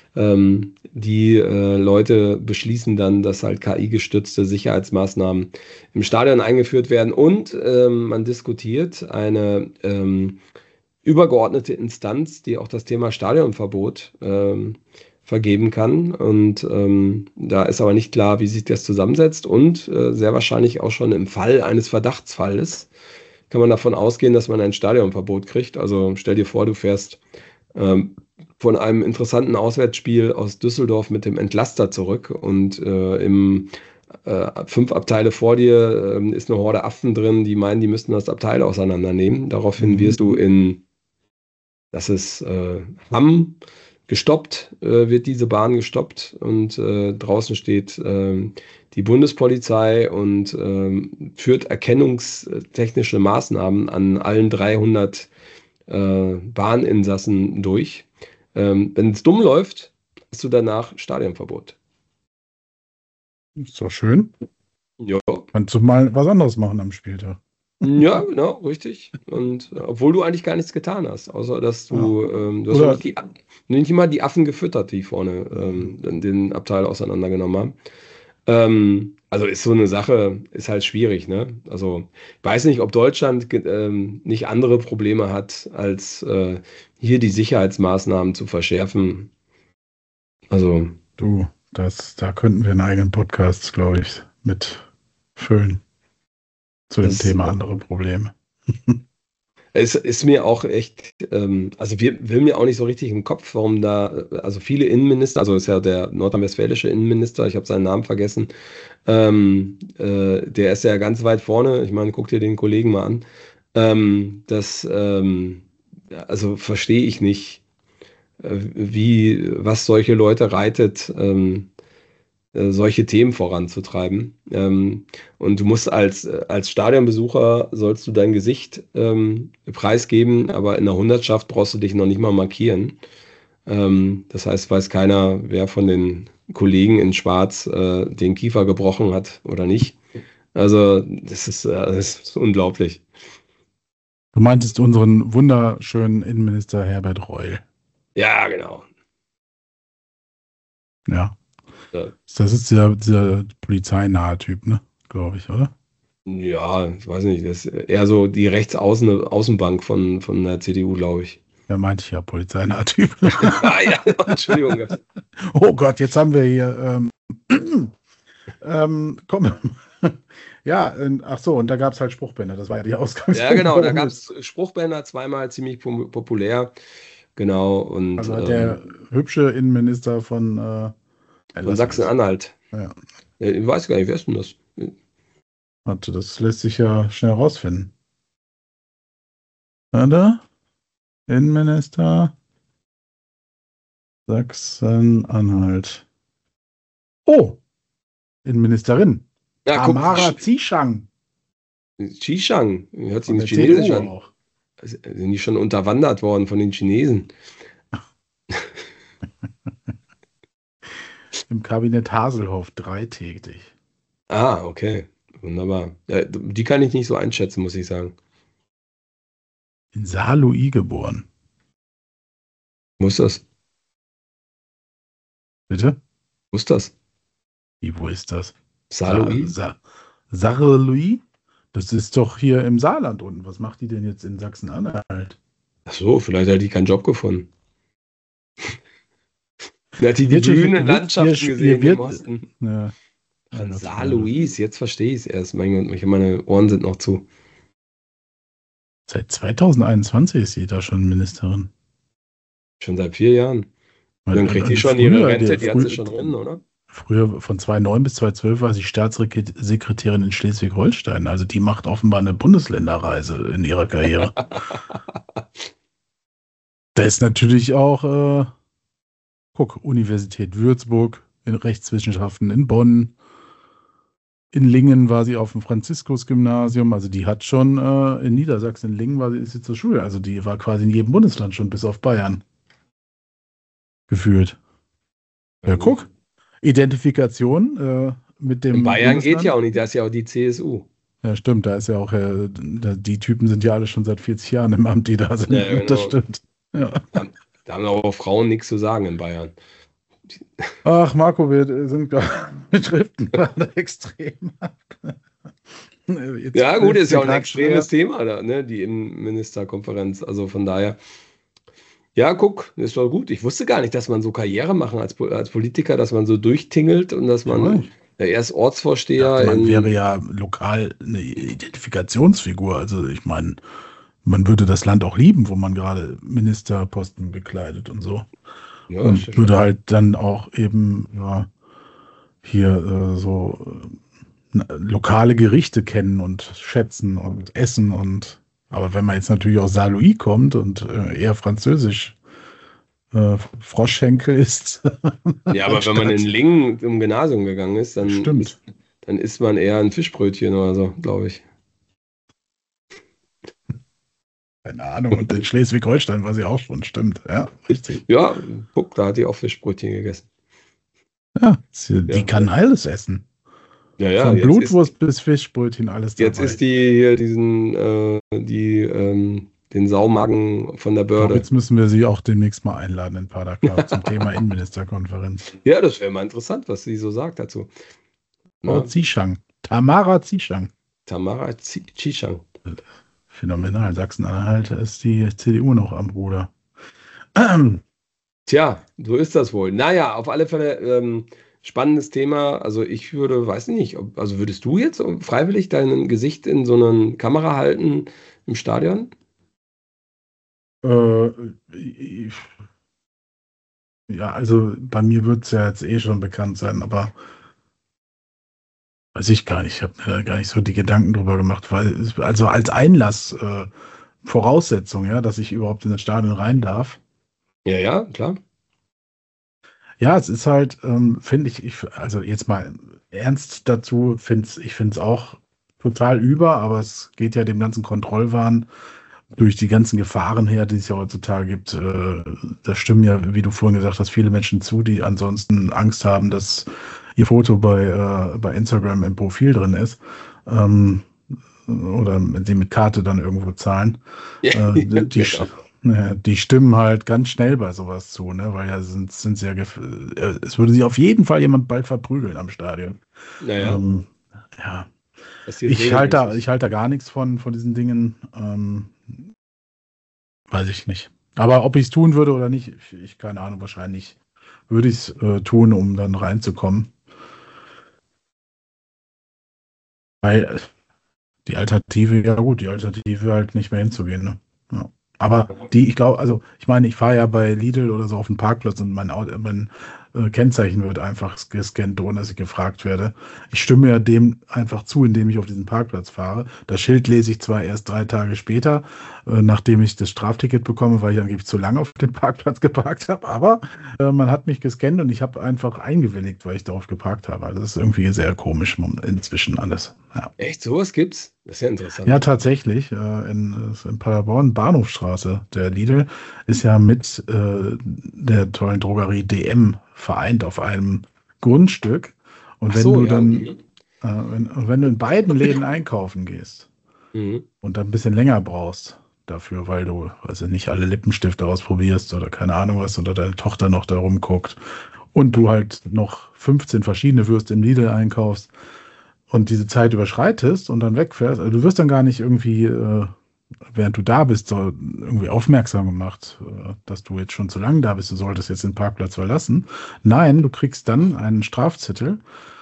Die Leute beschließen dann, dass halt KI-gestützte Sicherheitsmaßnahmen im Stadion eingeführt werden und man diskutiert eine übergeordnete Instanz, die auch das Thema Stadionverbot vergeben kann. Und da ist aber nicht klar, wie sich das zusammensetzt und sehr wahrscheinlich auch schon im Fall eines Verdachtsfalles kann man davon ausgehen, dass man ein Stadionverbot kriegt. Also stell dir vor, du fährst von einem interessanten Auswärtsspiel aus Düsseldorf mit dem Entlaster zurück und im 5 Abteile vor dir ist eine Horde Affen drin, die meinen, die müssten das Abteil auseinandernehmen. Daraufhin wirst du das ist Hamm, gestoppt, wird diese Bahn gestoppt und draußen steht die Bundespolizei und führt erkennungstechnische Maßnahmen an allen 300 Bahninsassen durch. Wenn es dumm läuft, hast du danach Stadionverbot. Ist doch schön. Ja. Kannst du mal was anderes machen am Spieltag. Ja, genau, richtig. Und obwohl du eigentlich gar nichts getan hast, außer dass du, du hast Oder- nicht mal die Affen gefüttert, die vorne den Abteil auseinandergenommen haben. Also ist so eine Sache, ist halt schwierig, ne? Also ich weiß nicht, ob Deutschland nicht andere Probleme hat, als hier die Sicherheitsmaßnahmen zu verschärfen. Also Du, da könnten wir einen eigenen Podcast, glaube ich, mit füllen. Zu dem Das- Thema andere Probleme. es ist mir auch echt, also will mir auch nicht so richtig im Kopf, warum da, also viele Innenminister, also ist ja der nordrhein-westfälische Innenminister, ich habe seinen Namen vergessen, der ist ja ganz weit vorne, ich meine, guck dir den Kollegen mal an, also verstehe ich nicht, was solche Leute reitet, solche Themen voranzutreiben. Und du musst als Stadionbesucher sollst du dein Gesicht preisgeben, aber in der Hundertschaft brauchst du dich noch nicht mal markieren. Das heißt, weiß keiner, wer von den Kollegen in Schwarz den Kiefer gebrochen hat oder nicht. Also das ist unglaublich. Du meintest unseren wunderschönen Innenminister Herbert Reul. Ja, genau. Ja. Ja. Das ist dieser polizeinahe Typ, ne? Glaube ich, oder? Ja, ich weiß nicht, das ist eher so die Außenbank von der CDU, glaube ich. Ja, meinte ich ja, polizeinahe Typ. Ah, ja, Entschuldigung. Oh Gott, jetzt haben wir hier. Komm. Ja, ach so, und da gab es halt Spruchbänder, das war ja die Ausgangspunkt. Ja, genau, da gab es Spruchbänder, zweimal ziemlich populär. Genau, und Also der hübsche Innenminister von Sachsen-Anhalt. Ja. Ich weiß gar nicht, wer ist denn das? Warte, das lässt sich ja schnell rausfinden. Warte. Innenminister Sachsen-Anhalt. Oh! Innenministerin. Ja, guck, Tamara Zieschang. Xishang, hört sich Von nicht der chinesisch CDU an. auch. Sind die schon unterwandert worden von den Chinesen? Im Kabinett Haselhoff 3 tätig. Ah, okay. Wunderbar. Ja, die kann ich nicht so einschätzen, muss ich sagen. In Saarlouis geboren. Muss das? Bitte? Muss das? Wo ist das? Saarlouis? Saarlouis? Das ist doch hier im Saarland unten. Was macht die denn jetzt in Sachsen-Anhalt? Ach so, vielleicht hat die keinen Job gefunden. Da hat die Wird- grünen wird- Landschaften hier gesehen wird- im Osten. Ja. Von Saarlouis, jetzt verstehe ich es erst. Mein Gott, meine Ohren sind noch zu. Seit 2021 ist sie da schon Ministerin. Schon seit 4 Jahren. Dann kriegt die schon ihre Rente, die hat sie schon drin, oder? Früher von 2009 bis 2012 war sie Staatssekretärin in Schleswig-Holstein. Also die macht offenbar eine Bundesländerreise in ihrer Karriere. Da ist natürlich auch, Universität Würzburg, in Rechtswissenschaften in Bonn. In Lingen war sie auf dem Franziskus-Gymnasium. Also die hat schon in Niedersachsen, in Lingen ist sie zur Schule. Also die war quasi in jedem Bundesland schon, bis auf Bayern. Gefühlt. Ja, guck. Identifikation mit dem In Bayern Bundesland. geht ja auch nicht, da ist ja auch die CSU. Ja, stimmt, da ist ja auch, die Typen sind ja alle schon seit 40 Jahren im Amt, die da sind. Ja, genau. Das stimmt. Ja. Da haben aber Frauen nichts zu sagen in Bayern. Ach, Marco, wir driften gerade extrem ab. Jetzt Ja, gut, ist ja auch ein grad extremes Thema da, ne? Die Innenministerkonferenz. Also von daher. Ja, guck, ist doch gut. Ich wusste gar nicht, dass man so Karriere machen als Politiker, dass man so durchtingelt und dass man erst Ortsvorsteher. Man wäre ja lokal eine Identifikationsfigur. Also ich meine, man würde das Land auch lieben, wo man gerade Ministerposten bekleidet und so. Ja, und würde halt dann auch eben hier lokale Gerichte kennen und schätzen und essen aber wenn man jetzt natürlich aus Saarlouis kommt und eher französisch Froschschenkel isst. Ja, aber wenn man in Lingen im Gymnasium gegangen ist, dann isst man eher ein Fischbrötchen oder so, glaube ich. Keine Ahnung, und in Schleswig-Holstein war sie auch schon, stimmt. Ja, richtig. Ja, guck, da hat die auch Fischbrötchen gegessen. Ja, die kann alles essen. Ja, Von Blutwurst bis Fischbrötchen, alles dabei. Jetzt ist die hier den Saumagen von der Börde. Jetzt müssen wir sie auch demnächst mal einladen in Paderborn zum Thema Innenministerkonferenz. Ja, das wäre mal interessant, was sie so sagt dazu. Zieschang. Tamara Zieschang. Tamara Zieschang. Phänomenal. Sachsen-Anhalt ist die CDU noch am Ruder. Tja, so ist das wohl. Naja, auf alle Fälle spannendes Thema. Also ich weiß nicht, würdest du jetzt freiwillig dein Gesicht in so einer Kamera halten im Stadion? Ja, also bei mir wird es ja jetzt schon bekannt sein, aber weiß ich gar nicht. Ich habe mir da gar nicht so die Gedanken drüber gemacht, weil also als Einlass Voraussetzung, ja, dass ich überhaupt in das Stadion rein darf. Ja, klar. Ja, es ist halt, finde ich, also jetzt mal ernst dazu, ich finde es auch total über, aber es geht ja dem ganzen Kontrollwahn durch die ganzen Gefahren her, die es ja heutzutage gibt. Da stimmen ja, wie du vorhin gesagt hast, viele Menschen zu, die ansonsten Angst haben, dass ihr Foto bei Instagram im Profil drin ist. Oder sie mit Karte dann irgendwo zahlen. Die stimmen halt ganz schnell bei sowas zu, ne? Weil ja es würde sich auf jeden Fall jemand bald verprügeln am Stadion. Naja. Ja. Ich halte da gar nichts von diesen Dingen. Weiß ich nicht. Aber ob ich es tun würde oder nicht, ich keine Ahnung, wahrscheinlich würde ich es tun, um dann reinzukommen. Weil die Alternative halt nicht mehr hinzugehen, ne? Ja. Aber ich glaube, also ich meine, ich fahre ja bei Lidl oder so auf den Parkplatz und mein Kennzeichen wird einfach gescannt, ohne dass ich gefragt werde. Ich stimme ja dem einfach zu, indem ich auf diesen Parkplatz fahre. Das Schild lese ich zwar erst 3 Tage später, nachdem ich das Strafticket bekomme, weil ich angeblich zu lange auf den Parkplatz geparkt habe, aber man hat mich gescannt und ich habe einfach eingewilligt, weil ich darauf geparkt habe. Also das ist irgendwie sehr komisch inzwischen alles. Ja. Echt, sowas gibt's? Das ist ja interessant. Ja, tatsächlich. In Paderborn, Bahnhofstraße. Der Lidl ist ja mit der tollen Drogerie DM vereint auf einem Grundstück. Und wenn du dann, wenn du in beiden Läden einkaufen gehst und dann ein bisschen länger brauchst dafür, weil du also nicht alle Lippenstifte ausprobierst oder keine Ahnung was, oder deine Tochter noch da rumguckt und du halt noch 15 verschiedene Würste im Lidl einkaufst und diese Zeit überschreitest und dann wegfährst, also du wirst dann gar nicht irgendwie, während du da bist, so irgendwie aufmerksam gemacht, dass du jetzt schon zu lange da bist, du solltest jetzt den Parkplatz verlassen. Nein, du kriegst dann einen Strafzettel.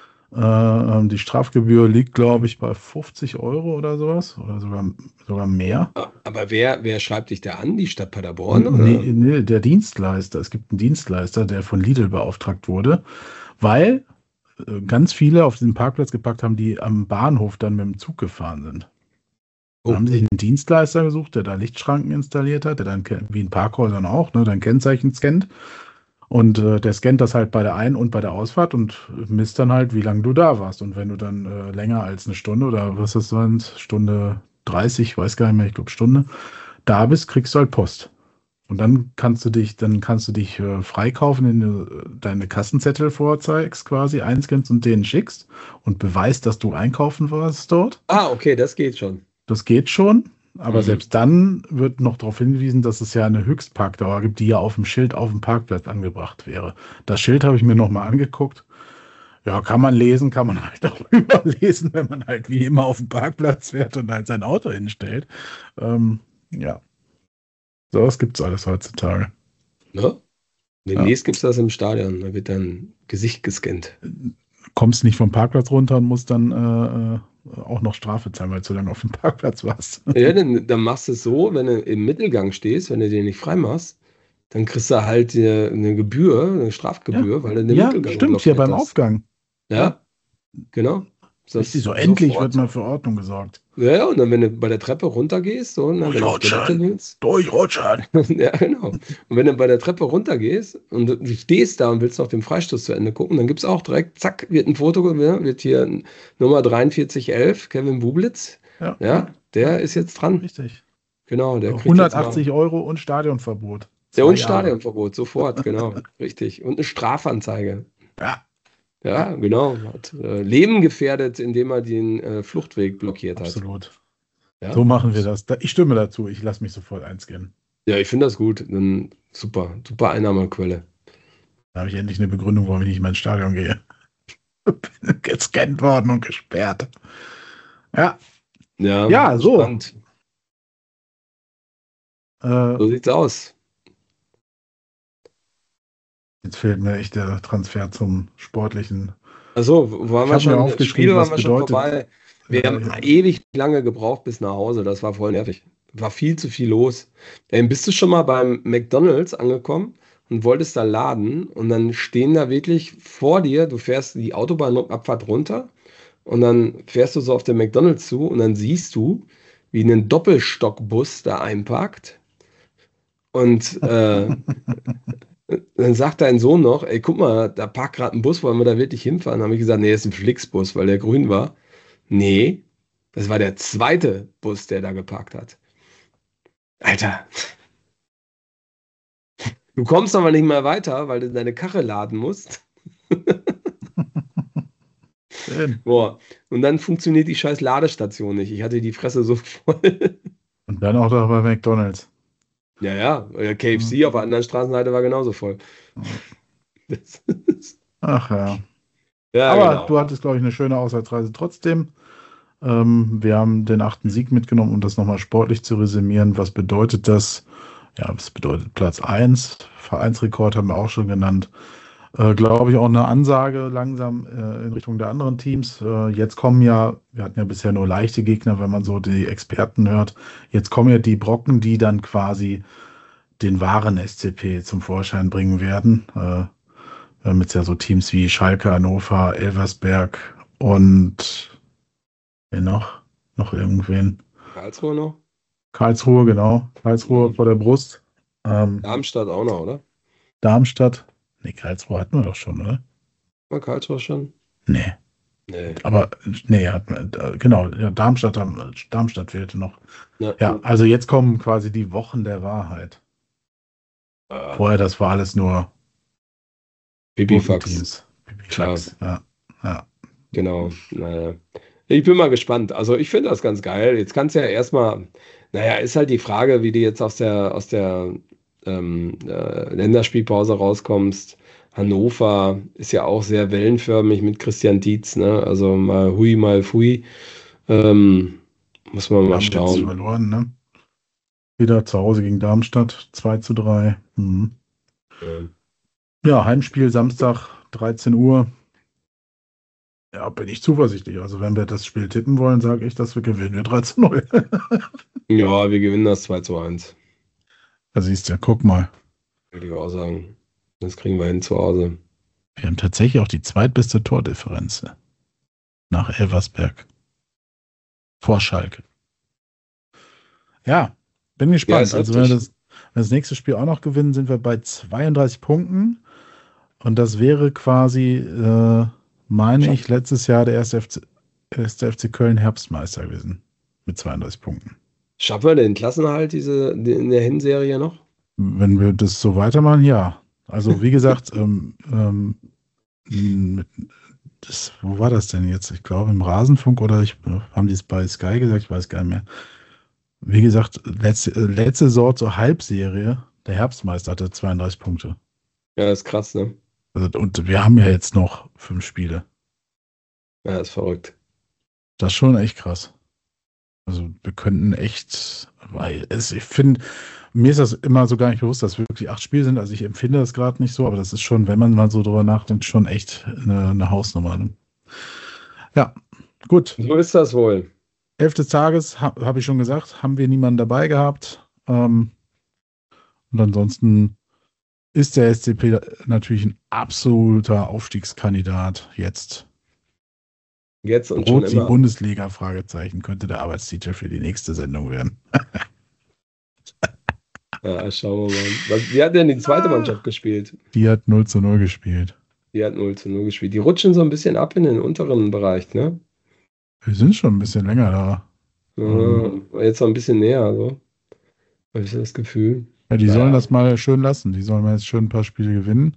Die Strafgebühr liegt, glaube ich, bei 50 € oder sowas oder sogar mehr. Aber wer schreibt dich da an? Die Stadt Paderborn? Oder? Nee, der Dienstleister. Es gibt einen Dienstleister, der von Lidl beauftragt wurde, weil ganz viele auf diesen Parkplatz geparkt haben, die am Bahnhof dann mit dem Zug gefahren sind. Dann haben sich einen Dienstleister gesucht, der da Lichtschranken installiert hat, der dann wie in Parkhäusern auch, ne, dein Kennzeichen scannt. Und der scannt das halt bei der Ein- und bei der Ausfahrt und misst dann halt, wie lange du da warst. Und wenn du dann länger als eine Stunde oder was das sein, Stunde 30, weiß gar nicht mehr, ich glaube Stunde, da bist, kriegst du halt Post. Und dann kannst du dich freikaufen, indem du deine Kassenzettel vorzeigst, quasi einscannst und denen schickst und beweist, dass du einkaufen warst dort. Ah, okay, das geht schon. Das geht schon, aber selbst dann wird noch darauf hingewiesen, dass es ja eine Höchstparkdauer gibt, die ja auf dem Schild auf dem Parkplatz angebracht wäre. Das Schild habe ich mir nochmal angeguckt. Ja, kann man lesen, kann man halt auch überlesen, wenn man halt wie immer auf dem Parkplatz fährt und halt sein Auto hinstellt. Ja. So, was gibt's alles heutzutage. Ja? Demnächst gibt es das im Stadion, da wird dein Gesicht gescannt. Kommst nicht vom Parkplatz runter und musst dann auch noch Strafe zahlen, weil du zu lange auf dem Parkplatz warst. Ja, dann machst du es so, wenn du im Mittelgang stehst, wenn du den nicht frei machst, dann kriegst du halt eine Gebühr, eine Strafgebühr, weil du den Mittelgang stimmt, hier beim Aufgang. Ja, genau. ist das Richtig, so endlich sofort. wird mal für Ordnung gesorgt. Ja, und dann, wenn du bei der Treppe runtergehst, so, ne, wenn du auf Toilette willst, Durchrutschen. ja, genau. Und wenn du bei der Treppe runtergehst und du stehst da und willst noch den Freistoß zu Ende gucken, dann gibt es auch direkt, zack, wird ein Foto, wird hier Nummer 4311, Kevin Bublitz. Ja, der ist jetzt dran. Richtig. Genau, der kriegt 180 € und Stadionverbot. Ja, und 2 Jahre. Stadionverbot, sofort, genau, richtig. Und eine Strafanzeige. Ja, Ja, genau. Hat Leben gefährdet, indem er den Fluchtweg blockiert hat. absolut. Ja? So machen wir das. Ich stimme dazu. Ich lasse mich sofort einscannen. Ja, ich finde das gut. Dann super Einnahmequelle. Da habe ich endlich eine Begründung, warum ich nicht mehr ins Stadion gehe. Bin gescannt worden und gesperrt. Ja, Ja, so. Spannend. So sieht's aus. Jetzt fehlt mir echt der Transfer zum sportlichen. Also, waren Ich wir hab mir schon, das aufgeschrieben, Spiel was waren wir schon bedeutet. vorbei. Wir haben ewig lange gebraucht bis nach Hause. Das war voll nervig. War viel zu viel los. Bist du schon mal beim McDonald's angekommen und wolltest da laden und dann stehen da wirklich vor dir, du fährst die Autobahnabfahrt runter und dann fährst du so auf den McDonald's zu und dann siehst du, wie ein Doppelstockbus da einparkt und dann sagt dein Sohn noch, ey, guck mal, da parkt gerade ein Bus, wollen wir da wirklich hinfahren? Dann habe ich gesagt, nee, das ist ein Flixbus, weil der grün war. Nee, das war der zweite Bus, der da geparkt hat. Alter. Du kommst aber nicht mehr weiter, weil du deine Karre laden musst. Schön. Boah. Und dann funktioniert die scheiß Ladestation nicht. Ich hatte die Fresse so voll. Und dann auch noch bei McDonald's. Ja, KFC auf der anderen Straßenseite war genauso voll. Das ist, Ach ja. ja, Aber genau. du hattest, glaube ich, eine schöne Auswärtsreise trotzdem. Wir haben den 8. Sieg mitgenommen, um das nochmal sportlich zu resümieren. Was bedeutet das? Ja, das bedeutet Platz 1. Vereinsrekord haben wir auch schon genannt. Glaube ich, auch eine Ansage langsam in Richtung der anderen Teams. Jetzt kommen ja, wir hatten ja bisher nur leichte Gegner, wenn man so die Experten hört. Jetzt kommen ja die Brocken, die dann quasi den wahren SCP zum Vorschein bringen werden. Wir haben jetzt ja so Teams wie Schalke, Hannover, Elversberg und wer noch? Noch irgendwen? Karlsruhe noch? Karlsruhe, genau. Karlsruhe vor der Brust. Darmstadt auch noch, oder? Darmstadt. Nee, Karlsruhe hatten wir doch schon, oder? War Karlsruhe schon? Nee. Nee. Aber, nee, genau, ja, Darmstadt fehlte noch. Ja, Ja, also jetzt kommen quasi die Wochen der Wahrheit. Vorher, das war alles nur Pipifax. Teams. Pipifax, ja. Genau. Naja. Ich bin mal gespannt. Also ich finde das ganz geil. Jetzt kannst du ja erstmal, naja, ist halt die Frage, wie du jetzt aus der Länderspielpause rauskommst. Hannover ist ja auch sehr wellenförmig mit Christian Dietz, ne? Also mal hui, mal fui. Muss man mal Haben jetzt schauen. verloren, ne? Wieder zu Hause gegen Darmstadt, 2:3. Mhm. Ja, Heimspiel Samstag, 13 Uhr. Ja, bin ich zuversichtlich. Also wenn wir das Spiel tippen wollen, sage ich, dass wir gewinnen. Wir 3:0. Ja, wir gewinnen das 2:1. Da siehst du, guck mal. Würde ich auch sagen. Das kriegen wir hin zu Hause. Wir haben tatsächlich auch die zweitbeste Tordifferenz nach Elversberg. Vor Schalke. Ja, bin gespannt. ist Also wenn heftig. wir das nächste Spiel auch noch gewinnen, sind wir bei 32 Punkten. Und das wäre quasi, meine ich, letztes Jahr der erste FC Köln Herbstmeister gewesen. Mit 32 Punkten. Schaffen wir den Klassenerhalt in der Hinserie noch? Wenn wir das so weitermachen, ja. Also wie gesagt, wo war das denn jetzt? Ich glaube im Rasenfunk oder haben die es bei Sky gesagt? Ich weiß gar nicht mehr. Wie gesagt, letzte Saison zur Halbserie, der Herbstmeister hatte 32 Punkte. Ja, ist krass, ne? Also, und wir haben ja jetzt noch 5 Spiele. Ja, ist verrückt. Das ist schon echt krass. Also wir könnten echt, ich finde, mir ist das immer so gar nicht bewusst, dass wirklich 8 Spiele sind. Also ich empfinde das gerade nicht so, aber das ist schon, wenn man mal so drüber nachdenkt, schon echt eine Hausnummer. Ne? Ja, gut. So ist das wohl. 11 des Tages, habe ich schon gesagt, haben wir niemanden dabei gehabt. Und ansonsten ist der SCP natürlich ein absoluter Aufstiegskandidat jetzt. Jetzt und schon Rot-Sieg immer. Bundesliga, Fragezeichen, könnte der Arbeitstitel für die nächste Sendung werden. Ja, schauen wir mal. Wie hat denn die zweite Mannschaft gespielt? Die hat 0:0 gespielt. Die hat 0:0 gespielt. Die rutschen so ein bisschen ab in den unteren Bereich, ne? Wir sind schon ein bisschen länger da. Ja, jetzt noch ein bisschen näher, so. Habe ich das Gefühl. Ja, die Naja. sollen das mal schön lassen. Die sollen mal jetzt schön ein paar Spiele gewinnen.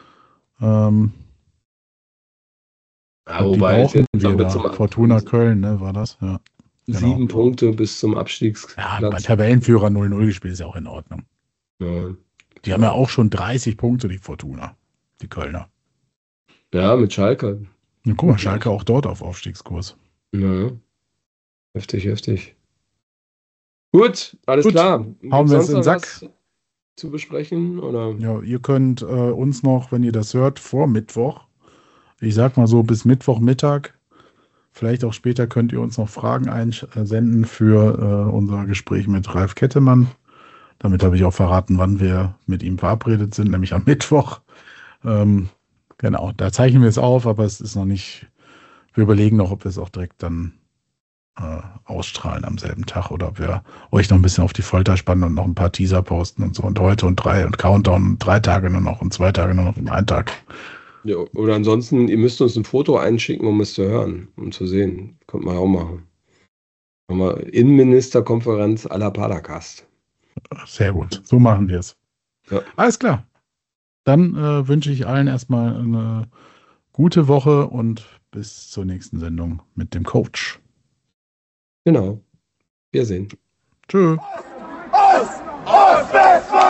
Ja, die wobei es brauchen jetzt wir aber da. zum Fortuna Köln, ne, war das? Ja. 7 Punkte bis zum Ja, bei Abstiegsplatz. Tabellenführer 0:0 gespielt ist ja auch in Ordnung. Ja. Die haben ja auch schon 30 Punkte, die Fortuna. Die Kölner. Ja, mit Schalke. Na, guck mal, Schalke auch dort auf Aufstiegskurs. Ja. Heftig. Gut, alles Gut, klar. hauen Gibt's wir es sonst in den noch Sack. was zu besprechen? Oder? Ja, ihr könnt uns noch, wenn ihr das hört, vor Mittwoch, ich sag mal so bis Mittwochmittag, vielleicht auch später, könnt ihr uns noch Fragen einsenden für unser Gespräch mit Ralf Kettemann. Damit habe ich auch verraten, wann wir mit ihm verabredet sind, nämlich am Mittwoch. Genau, da zeichnen wir es auf, aber es ist noch nicht, wir überlegen noch, ob wir es auch direkt dann ausstrahlen am selben Tag oder ob wir euch noch ein bisschen auf die Folter spannen und noch ein paar Teaser posten und so und heute und 3 und Countdown und 3 Tage nur noch und 2 Tage nur noch und 1 Tag. Ja, oder ansonsten, ihr müsst uns ein Foto einschicken, um es zu hören, um zu sehen. Könnt man auch machen. Haben wir Innenministerkonferenz à la Padercast. Sehr gut, so machen wir es. Ja. Alles klar. Dann wünsche ich allen erstmal eine gute Woche und bis zur nächsten Sendung mit dem Coach. Genau. Wir sehen. Tschö. Ost, West,